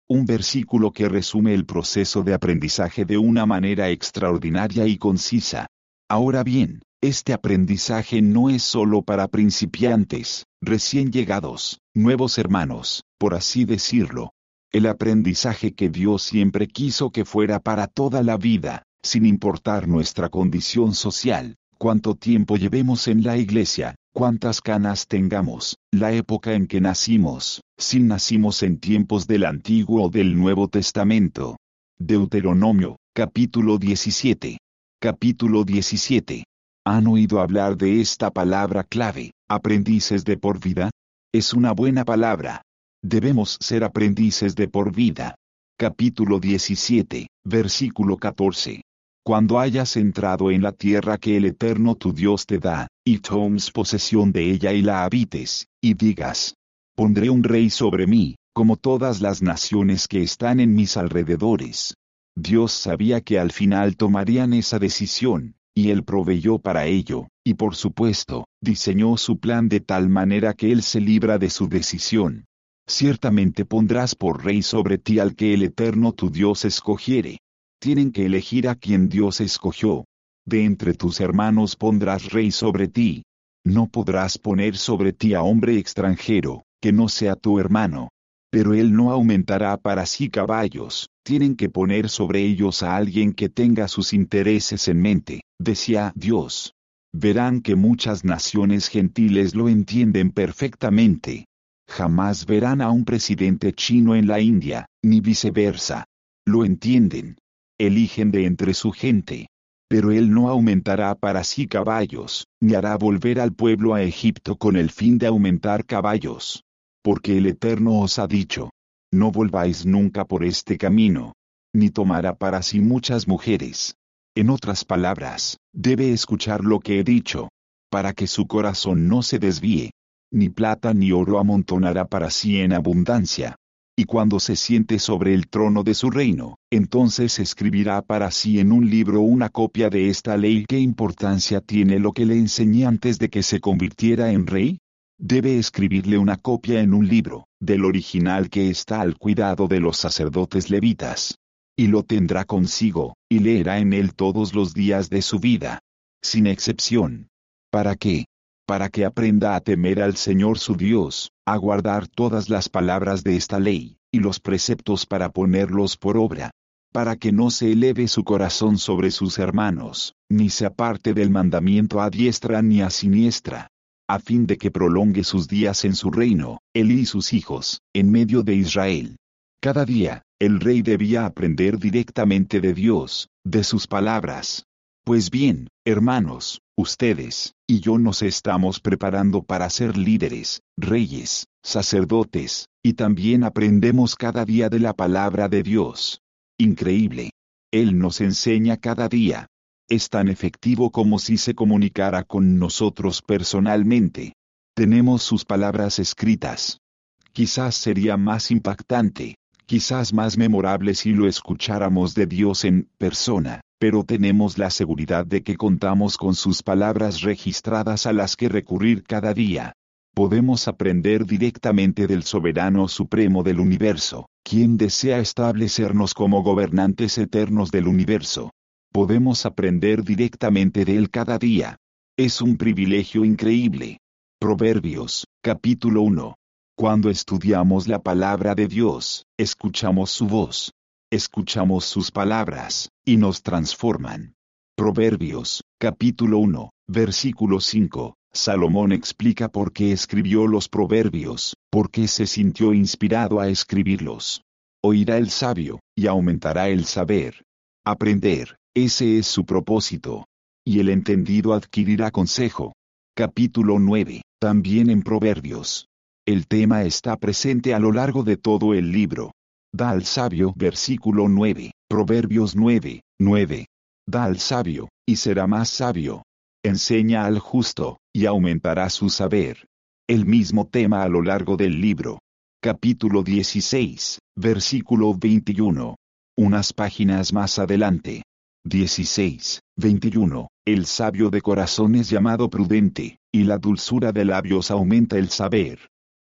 Un versículo que resume el proceso de aprendizaje de una manera extraordinaria y concisa. Ahora bien, este aprendizaje no es solo para principiantes, recién llegados, nuevos hermanos, por así decirlo. El aprendizaje que Dios siempre quiso que fuera para toda la vida, sin importar nuestra condición social, cuánto tiempo llevemos en la iglesia, cuántas canas tengamos, la época en que nacimos, si nacimos en tiempos del Antiguo o del Nuevo Testamento. Deuteronomio, capítulo diecisiete. Capítulo diecisiete. ¿Han oído hablar de esta palabra clave, aprendices de por vida? Es una buena palabra. Debemos ser aprendices de por vida. Capítulo diecisiete, versículo catorce. Cuando hayas entrado en la tierra que el Eterno tu Dios te da, y tomes posesión de ella y la habites, y digas, pondré un rey sobre mí, como todas las naciones que están en mis alrededores. Dios sabía que al final tomarían esa decisión, y Él proveyó para ello, y por supuesto, diseñó su plan de tal manera que Él se libra de su decisión. Ciertamente pondrás por rey sobre ti al que el Eterno tu Dios escogiere. Tienen que elegir a quien Dios escogió. De entre tus hermanos pondrás rey sobre ti. No podrás poner sobre ti a hombre extranjero, que no sea tu hermano. Pero él no aumentará para sí caballos, tienen que poner sobre ellos a alguien que tenga sus intereses en mente, decía Dios. Verán que muchas naciones gentiles lo entienden perfectamente. Jamás verán a un presidente chino en la India, ni viceversa. Lo entienden. Eligen de entre su gente. Pero él no aumentará para sí caballos, ni hará volver al pueblo a Egipto con el fin de aumentar caballos. Porque el Eterno os ha dicho, no volváis nunca por este camino. Ni tomará para sí muchas mujeres. En otras palabras, debe escuchar lo que he dicho, para que su corazón no se desvíe. Ni plata ni oro amontonará para sí en abundancia. Y cuando se siente sobre el trono de su reino, entonces escribirá para sí en un libro una copia de esta ley. ¿Qué importancia tiene lo que le enseñé antes de que se convirtiera en rey? Debe escribirle una copia en un libro, del original que está al cuidado de los sacerdotes levitas. Y lo tendrá consigo, y leerá en él todos los días de su vida. Sin excepción. ¿Para qué? Para que aprenda a temer al Señor su Dios, a guardar todas las palabras de esta ley, y los preceptos para ponerlos por obra. Para que no se eleve su corazón sobre sus hermanos, ni se aparte del mandamiento a diestra ni a siniestra. A fin de que prolongue sus días en su reino, él y sus hijos, en medio de Israel. Cada día, el rey debía aprender directamente de Dios, de sus palabras. Pues bien, hermanos, ustedes y yo nos estamos preparando para ser líderes, reyes, sacerdotes, y también aprendemos cada día de la palabra de Dios. Increíble. Él nos enseña cada día. Es tan efectivo como si se comunicara con nosotros personalmente. Tenemos sus palabras escritas. Quizás sería más impactante, quizás más memorable si lo escucháramos de Dios en persona, pero tenemos la seguridad de que contamos con sus palabras registradas a las que recurrir cada día. Podemos aprender directamente del soberano supremo del universo, quien desea establecernos como gobernantes eternos del universo. Podemos aprender directamente de él cada día. Es un privilegio increíble. Proverbios, capítulo uno. Cuando estudiamos la palabra de Dios, escuchamos su voz. Escuchamos sus palabras, y nos transforman. Proverbios, capítulo uno, versículo cinco. Salomón explica por qué escribió los proverbios, por qué se sintió inspirado a escribirlos. Oirá el sabio, y aumentará el saber. Aprender, ese es su propósito. Y el entendido adquirirá consejo. Capítulo nueve, también en Proverbios. El tema está presente a lo largo de todo el libro. Da al sabio, versículo nueve, Proverbios nueve, nueve. Da al sabio, y será más sabio. Enseña al justo, y aumentará su saber. El mismo tema a lo largo del libro. Capítulo dieciséis, versículo veintiuno. Unas páginas más adelante. dieciséis, veintiuno. El sabio de corazón es llamado prudente, y la dulzura de labios aumenta el saber.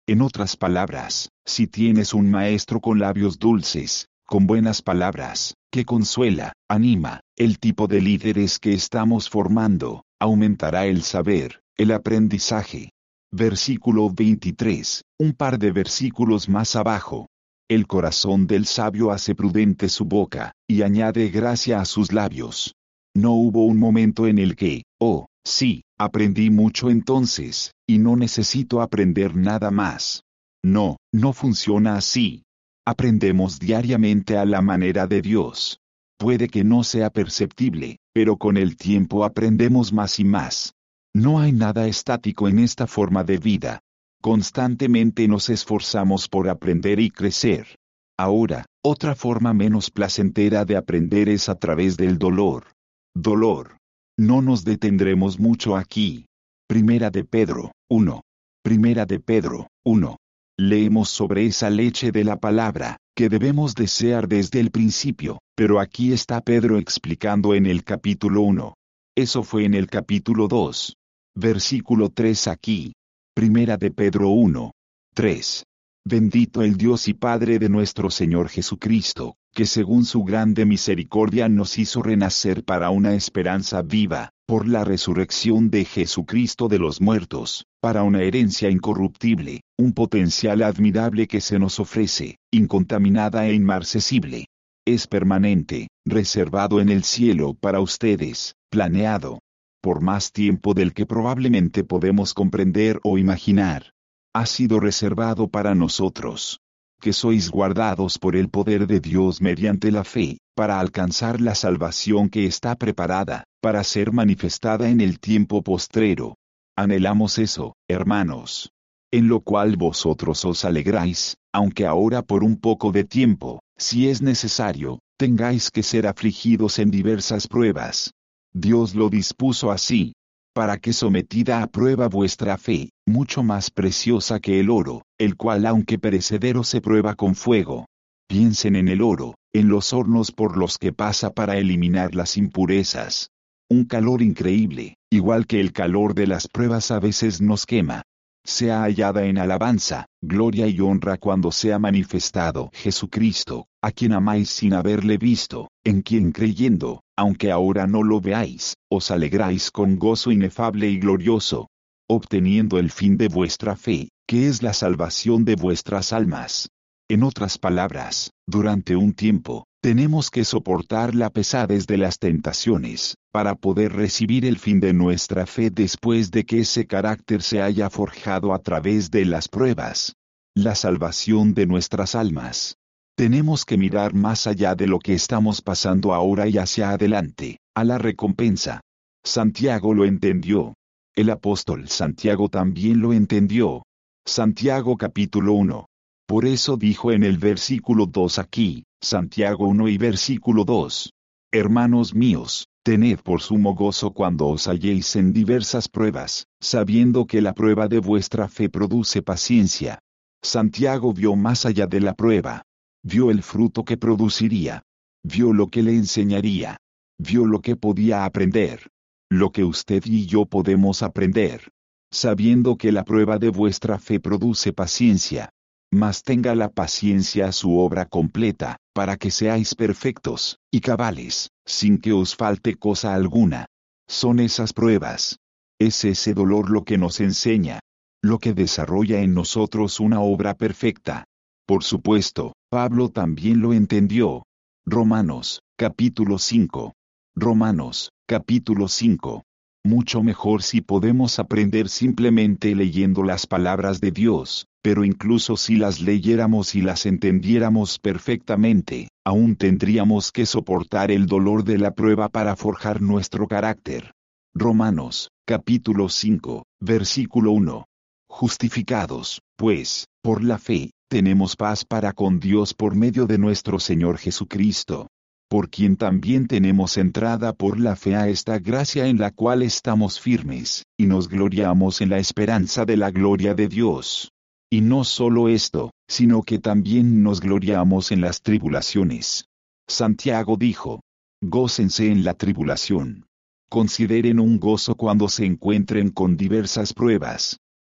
En otras palabras, si tienes un maestro con labios dulces, con buenas palabras, que consuela, anima, el tipo de líderes que estamos formando, aumentará el saber, el aprendizaje. Versículo veintitrés, un par de versículos más abajo. El corazón del sabio hace prudente su boca, y añade gracia a sus labios. No hubo un momento en el que, oh, sí, aprendí mucho entonces, y no necesito aprender nada más. No, no funciona así. Aprendemos diariamente a la manera de Dios. Puede que no sea perceptible, pero con el tiempo aprendemos más y más. No hay nada estático en esta forma de vida. Constantemente nos esforzamos por aprender y crecer. Ahora, otra forma menos placentera de aprender es a través del dolor. Dolor. No nos detendremos mucho aquí. Primera de Pedro, uno. Primera de Pedro, uno. Leemos sobre esa leche de la palabra, que debemos desear desde el principio, pero aquí está Pedro explicando en el capítulo uno. Eso fue en el capítulo dos. Versículo tres aquí. Primera de Pedro uno. tres. Bendito el Dios y Padre de nuestro Señor Jesucristo, que según su grande misericordia nos hizo renacer para una esperanza viva, por la resurrección de Jesucristo de los muertos, para una herencia incorruptible, un potencial admirable que se nos ofrece, incontaminada e inmarcesible. Es permanente, reservado en el cielo para ustedes, planeado por más tiempo del que probablemente podemos comprender o imaginar. Ha sido reservado para nosotros, que sois guardados por el poder de Dios mediante la fe, para alcanzar la salvación que está preparada, para ser manifestada en el tiempo postrero. Anhelamos eso, hermanos. En lo cual vosotros os alegráis, aunque ahora por un poco de tiempo, si es necesario, tengáis que ser afligidos en diversas pruebas. Dios lo dispuso así, para que sometida a prueba vuestra fe, mucho más preciosa que el oro, el cual aunque perecedero se prueba con fuego. Piensen en el oro, en los hornos por los que pasa para eliminar las impurezas. Un calor increíble, igual que el calor de las pruebas a veces nos quema. Sea hallada en alabanza, gloria y honra cuando sea manifestado Jesucristo, a quien amáis sin haberle visto, en quien creyendo, aunque ahora no lo veáis, os alegráis con gozo inefable y glorioso, obteniendo el fin de vuestra fe, que es la salvación de vuestras almas. En otras palabras, durante un tiempo, tenemos que soportar la pesadez de las tentaciones, para poder recibir el fin de nuestra fe después de que ese carácter se haya forjado a través de las pruebas. La salvación de nuestras almas. Tenemos que mirar más allá de lo que estamos pasando ahora y hacia adelante, a la recompensa. Santiago lo entendió. El apóstol Santiago también lo entendió. Santiago capítulo uno. Por eso dijo en el versículo dos aquí, Santiago uno y versículo dos. Hermanos míos, tened por sumo gozo cuando os halléis en diversas pruebas, sabiendo que la prueba de vuestra fe produce paciencia. Santiago vio más allá de la prueba. Vio el fruto que produciría. Vio lo que le enseñaría. Vio lo que podía aprender. Lo que usted y yo podemos aprender. Sabiendo que la prueba de vuestra fe produce paciencia. Mas tenga la paciencia su obra completa, para que seáis perfectos, y cabales, sin que os falte cosa alguna. Son esas pruebas. Es ese dolor lo que nos enseña. Lo que desarrolla en nosotros una obra perfecta. Por supuesto, Pablo también lo entendió. Romanos, capítulo cinco. Romanos, capítulo cinco. Mucho mejor si podemos aprender simplemente leyendo las palabras de Dios, pero incluso si las leyéramos y las entendiéramos perfectamente, aún tendríamos que soportar el dolor de la prueba para forjar nuestro carácter. Romanos, capítulo cinco, versículo uno. Justificados, pues, por la fe, tenemos paz para con Dios por medio de nuestro Señor Jesucristo, por quien también tenemos entrada por la fe a esta gracia en la cual estamos firmes, y nos gloriamos en la esperanza de la gloria de Dios. Y no solo esto, sino que también nos gloriamos en las tribulaciones. Santiago dijo, gócense en la tribulación. Consideren un gozo cuando se encuentren con diversas pruebas.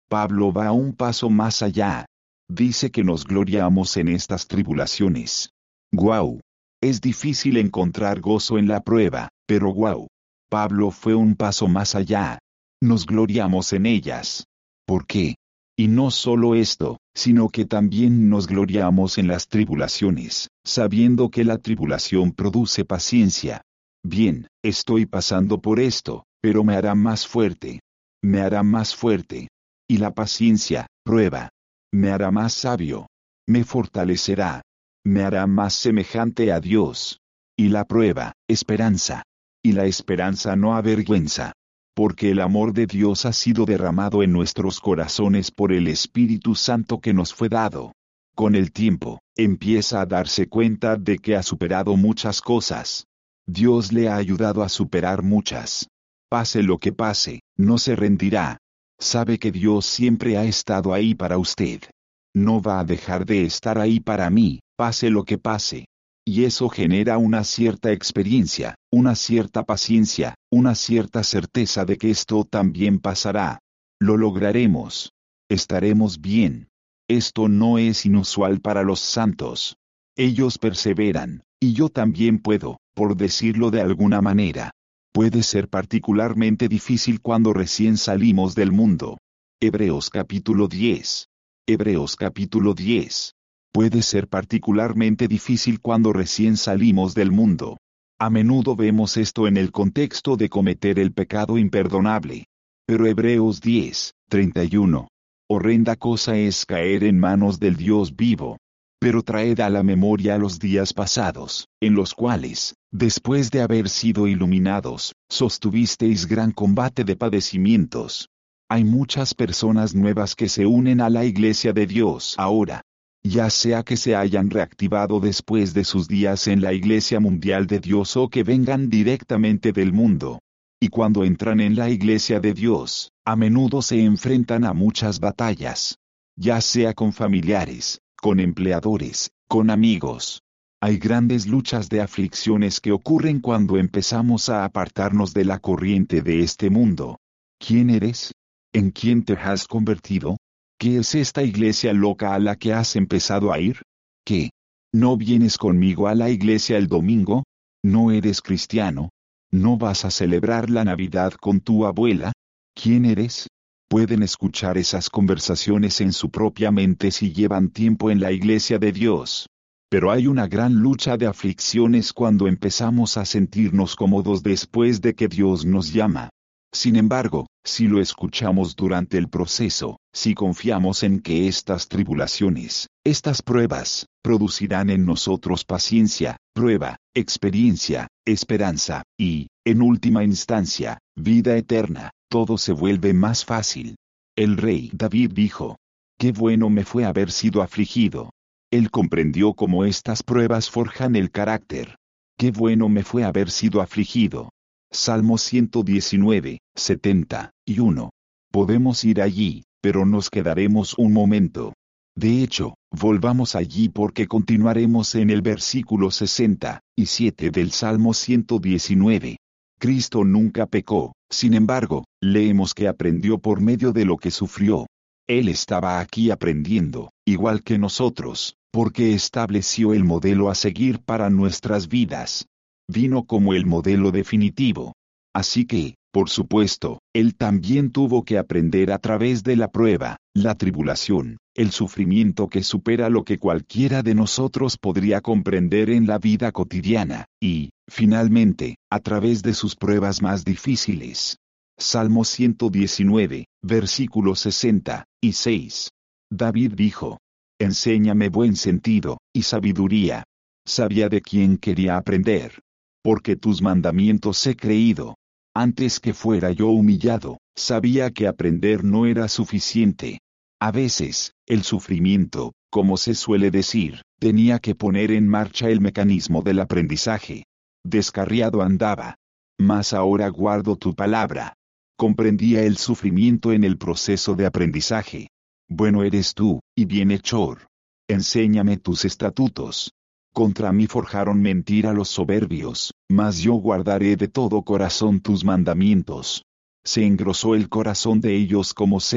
Pablo va un paso más allá. Dice que nos gloriamos en estas tribulaciones. ¡Guau! Es difícil encontrar gozo en la prueba, pero guau. Pablo fue un paso más allá. Nos gloriamos en ellas. ¿Por qué? Y no solo esto, sino que también nos gloriamos en las tribulaciones, sabiendo que la tribulación produce paciencia. Bien, estoy pasando por esto, pero me hará más fuerte. Me hará más fuerte. Y la paciencia, prueba. Me hará más sabio. Me fortalecerá. Me hará más semejante a Dios. Y la prueba, esperanza. Y la esperanza no avergüenza. Porque el amor de Dios ha sido derramado en nuestros corazones por el Espíritu Santo que nos fue dado. Con el tiempo, empieza a darse cuenta de que ha superado muchas cosas. Dios le ha ayudado a superar muchas. Pase lo que pase, no se rendirá. Sabe que Dios siempre ha estado ahí para usted. No va a dejar de estar ahí para mí, pase lo que pase. Y eso genera una cierta experiencia, una cierta paciencia, una cierta certeza de que esto también pasará. Lo lograremos. Estaremos bien. Esto no es inusual para los santos. Ellos perseveran, y yo también puedo, por decirlo de alguna manera. Puede ser particularmente difícil cuando recién salimos del mundo. Hebreos capítulo diez. Hebreos capítulo diez. Puede ser particularmente difícil cuando recién salimos del mundo. A menudo vemos esto en el contexto de cometer el pecado imperdonable. Pero Hebreos diez, treinta y uno. Horrenda cosa es caer en manos del Dios vivo. Pero traed a la memoria los días pasados, en los cuales, después de haber sido iluminados, sostuvisteis gran combate de padecimientos. Hay muchas personas nuevas que se unen a la iglesia de Dios ahora. Ya sea que se hayan reactivado después de sus días en la Iglesia Mundial de Dios o que vengan directamente del mundo. Y cuando entran en la Iglesia de Dios, a menudo se enfrentan a muchas batallas. Ya sea con familiares, con empleadores, con amigos. Hay grandes luchas de aflicciones que ocurren cuando empezamos a apartarnos de la corriente de este mundo. ¿Quién eres? ¿En quién te has convertido? ¿Qué es esta iglesia loca a la que has empezado a ir? ¿Qué? ¿No vienes conmigo a la iglesia el domingo? ¿No eres cristiano? ¿No vas a celebrar la Navidad con tu abuela? ¿Quién eres? Pueden escuchar esas conversaciones en su propia mente si llevan tiempo en la iglesia de Dios. Pero hay una gran lucha de aflicciones cuando empezamos a sentirnos cómodos después de que Dios nos llama. Sin embargo, si lo escuchamos durante el proceso, si confiamos en que estas tribulaciones, estas pruebas, producirán en nosotros paciencia, prueba, experiencia, esperanza, y, en última instancia, vida eterna, todo se vuelve más fácil. El rey David dijo: «Qué bueno me fue haber sido afligido». Él comprendió cómo estas pruebas forjan el carácter. «Qué bueno me fue haber sido afligido». Salmo ciento diecinueve, setenta y uno. Podemos ir allí, pero nos quedaremos un momento. De hecho, volvamos allí porque continuaremos en el versículo sesenta y siete del Salmo ciento diecinueve. Cristo nunca pecó, sin embargo, leemos que aprendió por medio de lo que sufrió. Él estaba aquí aprendiendo, igual que nosotros, porque estableció el modelo a seguir para nuestras vidas. Vino como el modelo definitivo. Así que, por supuesto, él también tuvo que aprender a través de la prueba, la tribulación, el sufrimiento que supera lo que cualquiera de nosotros podría comprender en la vida cotidiana, y, finalmente, a través de sus pruebas más difíciles. Salmo ciento diecinueve, versículo sesenta y seis. David dijo: «Enséñame buen sentido, y sabiduría». Sabía de quién quería aprender. Porque tus mandamientos he creído. Antes que fuera yo humillado, sabía que aprender no era suficiente. A veces, el sufrimiento, como se suele decir, tenía que poner en marcha el mecanismo del aprendizaje. Descarriado andaba. Mas ahora guardo tu palabra. Comprendía el sufrimiento en el proceso de aprendizaje. Bueno eres tú, y bienhechor. Enséñame tus estatutos. Contra mí forjaron mentira los soberbios, mas yo guardaré de todo corazón tus mandamientos. Se engrosó el corazón de ellos como sebo,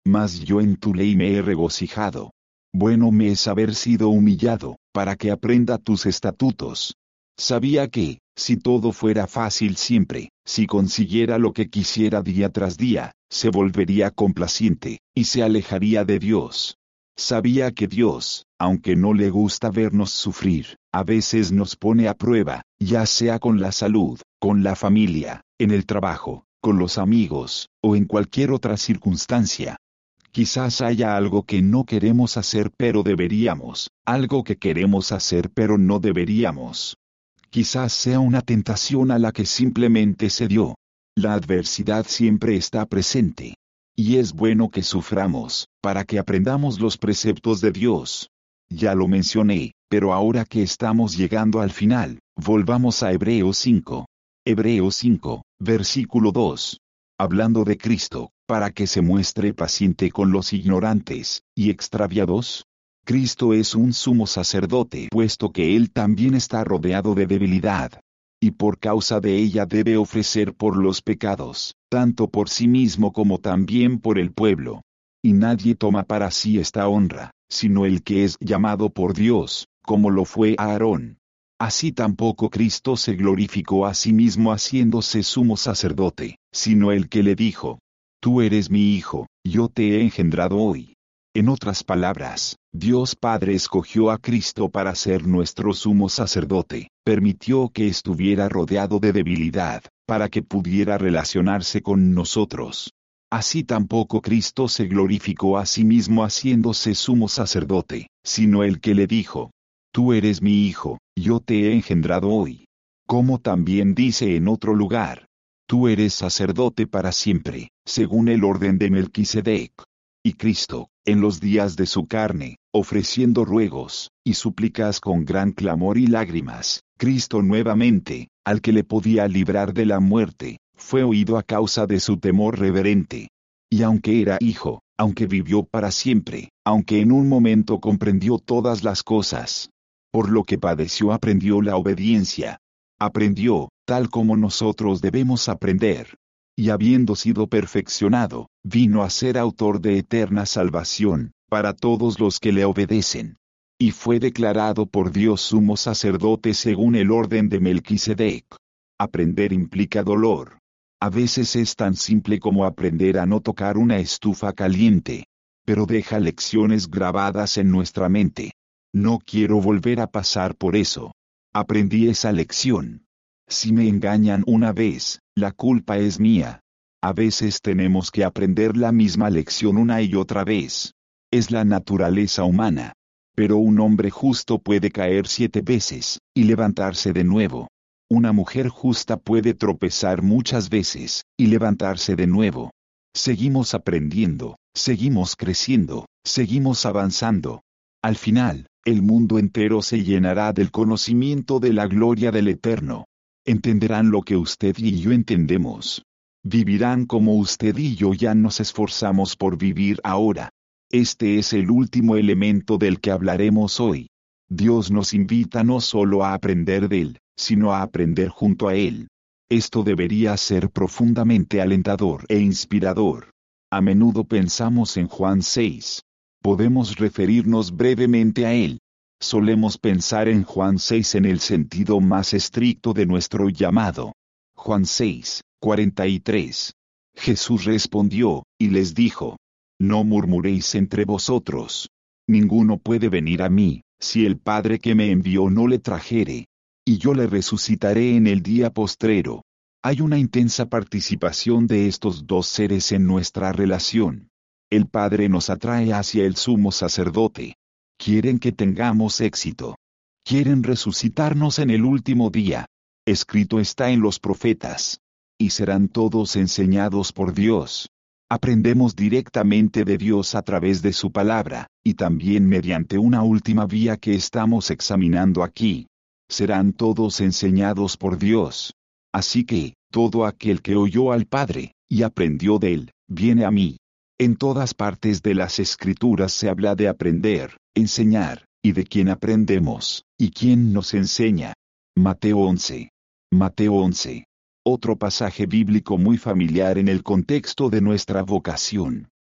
Mas yo en tu ley me he regocijado. Bueno me es haber sido humillado, para que aprenda tus estatutos. Sabía que, si todo fuera fácil siempre, si consiguiera lo que quisiera día tras día, se volvería complaciente, y se alejaría de Dios. Sabía que Dios, aunque no le gusta vernos sufrir, a veces nos pone a prueba, ya sea con la salud, con la familia, en el trabajo, con los amigos, o en cualquier otra circunstancia. Quizás haya algo que no queremos hacer pero deberíamos, algo que queremos hacer pero no deberíamos. Quizás sea una tentación a la que simplemente se dio. La adversidad siempre está presente. Y es bueno que suframos, para que aprendamos los preceptos de Dios. Ya lo mencioné, pero ahora que estamos llegando al final, volvamos a Hebreos cinco. Hebreos cinco, versículo dos. Hablando de Cristo, para que se muestre paciente con los ignorantes y extraviados. Cristo es un sumo sacerdote, puesto que Él también está rodeado de debilidad. Y por causa de ella debe ofrecer por los pecados, tanto por sí mismo como también por el pueblo. Y nadie toma para sí esta honra, sino el que es llamado por Dios, como lo fue Aarón. Así tampoco Cristo se glorificó a sí mismo haciéndose sumo sacerdote, sino el que le dijo: Tú eres mi hijo, yo te he engendrado hoy. En otras palabras, Dios Padre escogió a Cristo para ser nuestro sumo sacerdote, permitió que estuviera rodeado de debilidad, para que pudiera relacionarse con nosotros. Así tampoco Cristo se glorificó a sí mismo haciéndose sumo sacerdote, sino el que le dijo: Tú eres mi hijo, yo te he engendrado hoy. Como también dice en otro lugar: Tú eres sacerdote para siempre, según el orden de Melquisedec. Y Cristo, en los días de su carne, ofreciendo ruegos y súplicas con gran clamor y lágrimas, Cristo nuevamente, al que le podía librar de la muerte, fue oído a causa de su temor reverente. Y aunque era hijo, aunque vivió para siempre, aunque en un momento comprendió todas las cosas, por lo que padeció aprendió la obediencia. Aprendió, tal como nosotros debemos aprender. Y habiendo sido perfeccionado, vino a ser autor de eterna salvación, para todos los que le obedecen. Y fue declarado por Dios sumo sacerdote según el orden de Melquisedec. Aprender implica dolor. A veces es tan simple como aprender a no tocar una estufa caliente. Pero deja lecciones grabadas en nuestra mente. No quiero volver a pasar por eso. Aprendí esa lección. Si me engañan una vez, la culpa es mía. A veces tenemos que aprender la misma lección una y otra vez. Es la naturaleza humana. Pero un hombre justo puede caer siete veces, y levantarse de nuevo. Una mujer justa puede tropezar muchas veces, y levantarse de nuevo. Seguimos aprendiendo, seguimos creciendo, seguimos avanzando. Al final, el mundo entero se llenará del conocimiento de la gloria del Eterno. Entenderán lo que usted y yo entendemos. Vivirán como usted y yo ya nos esforzamos por vivir ahora. Este es el último elemento del que hablaremos hoy. Dios nos invita no solo a aprender de Él, sino a aprender junto a Él. Esto debería ser profundamente alentador e inspirador. A menudo pensamos en Juan seis. Podemos referirnos brevemente a él. Solemos pensar en Juan seis en el sentido más estricto de nuestro llamado. Juan seis, cuarenta y tres. Jesús respondió, y les dijo: No murmuréis entre vosotros. Ninguno puede venir a mí, si el Padre que me envió no le trajere. Y yo le resucitaré en el día postrero. Hay una intensa participación de estos dos seres en nuestra relación. El Padre nos atrae hacia el sumo sacerdote. Quieren que tengamos éxito. Quieren resucitarnos en el último día. Escrito está en los profetas. Y serán todos enseñados por Dios. Aprendemos directamente de Dios a través de su palabra, y también mediante una última vía que estamos examinando aquí. Serán todos enseñados por Dios. Así que, todo aquel que oyó al Padre, y aprendió de él, viene a mí. En todas partes de las Escrituras se habla de aprender, enseñar, y de quién aprendemos, y quién nos enseña. Mateo once. Mateo once. Otro pasaje bíblico muy familiar en el contexto de nuestra vocación.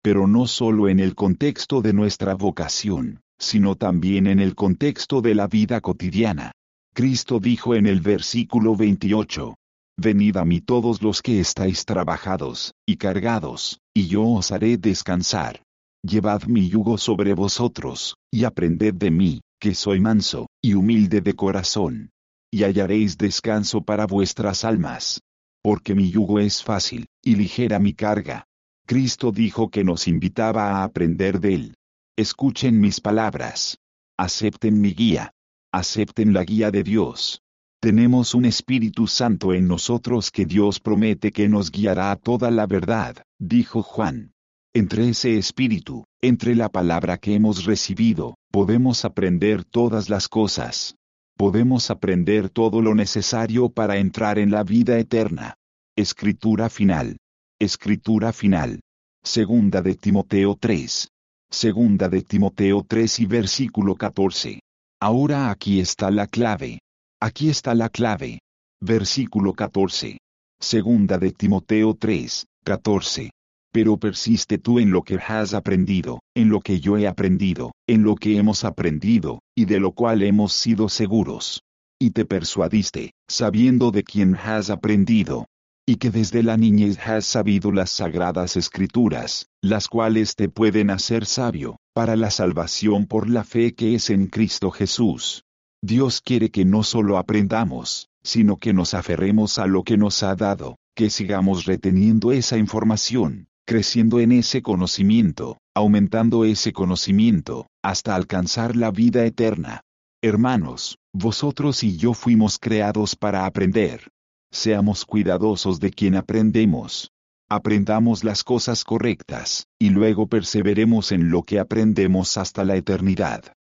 pero no solo en el contexto de nuestra vocación, sino también en el contexto de la vida cotidiana. Cristo dijo en el versículo veintiocho, «Venid a mí todos los que estáis trabajados y cargados, y yo os haré descansar. Llevad mi yugo sobre vosotros, y aprended de mí, que soy manso y humilde de corazón, y hallaréis descanso para vuestras almas. Porque mi yugo es fácil, y ligera mi carga». Cristo dijo que nos invitaba a aprender de Él. Escuchen mis palabras. Acepten mi guía. Acepten la guía de Dios. Tenemos un Espíritu Santo en nosotros que Dios promete que nos guiará a toda la verdad, dijo Juan. Entre ese Espíritu, entre la palabra que hemos recibido, podemos aprender todas las cosas. Podemos aprender todo lo necesario para entrar en la vida eterna. Escritura final. Escritura final. Segunda de Timoteo tres. Segunda de Timoteo tres y versículo catorce. Ahora aquí está la clave. Aquí está la clave. Versículo catorce. Segunda de Timoteo tres, catorce. Pero persiste tú en lo que has aprendido, en lo que yo he aprendido, en lo que hemos aprendido, y de lo cual hemos sido seguros. Y te persuadiste, sabiendo de quién has aprendido, y que desde la niñez has sabido las sagradas escrituras, las cuales te pueden hacer sabio, para la salvación por la fe que es en Cristo Jesús. Dios quiere que no solo aprendamos, sino que nos aferremos a lo que nos ha dado, que sigamos reteniendo esa información, creciendo en ese conocimiento, aumentando ese conocimiento, hasta alcanzar la vida eterna. Hermanos, vosotros y yo fuimos creados para aprender. Seamos cuidadosos de quien aprendemos. Aprendamos las cosas correctas, y luego perseveremos en lo que aprendemos hasta la eternidad.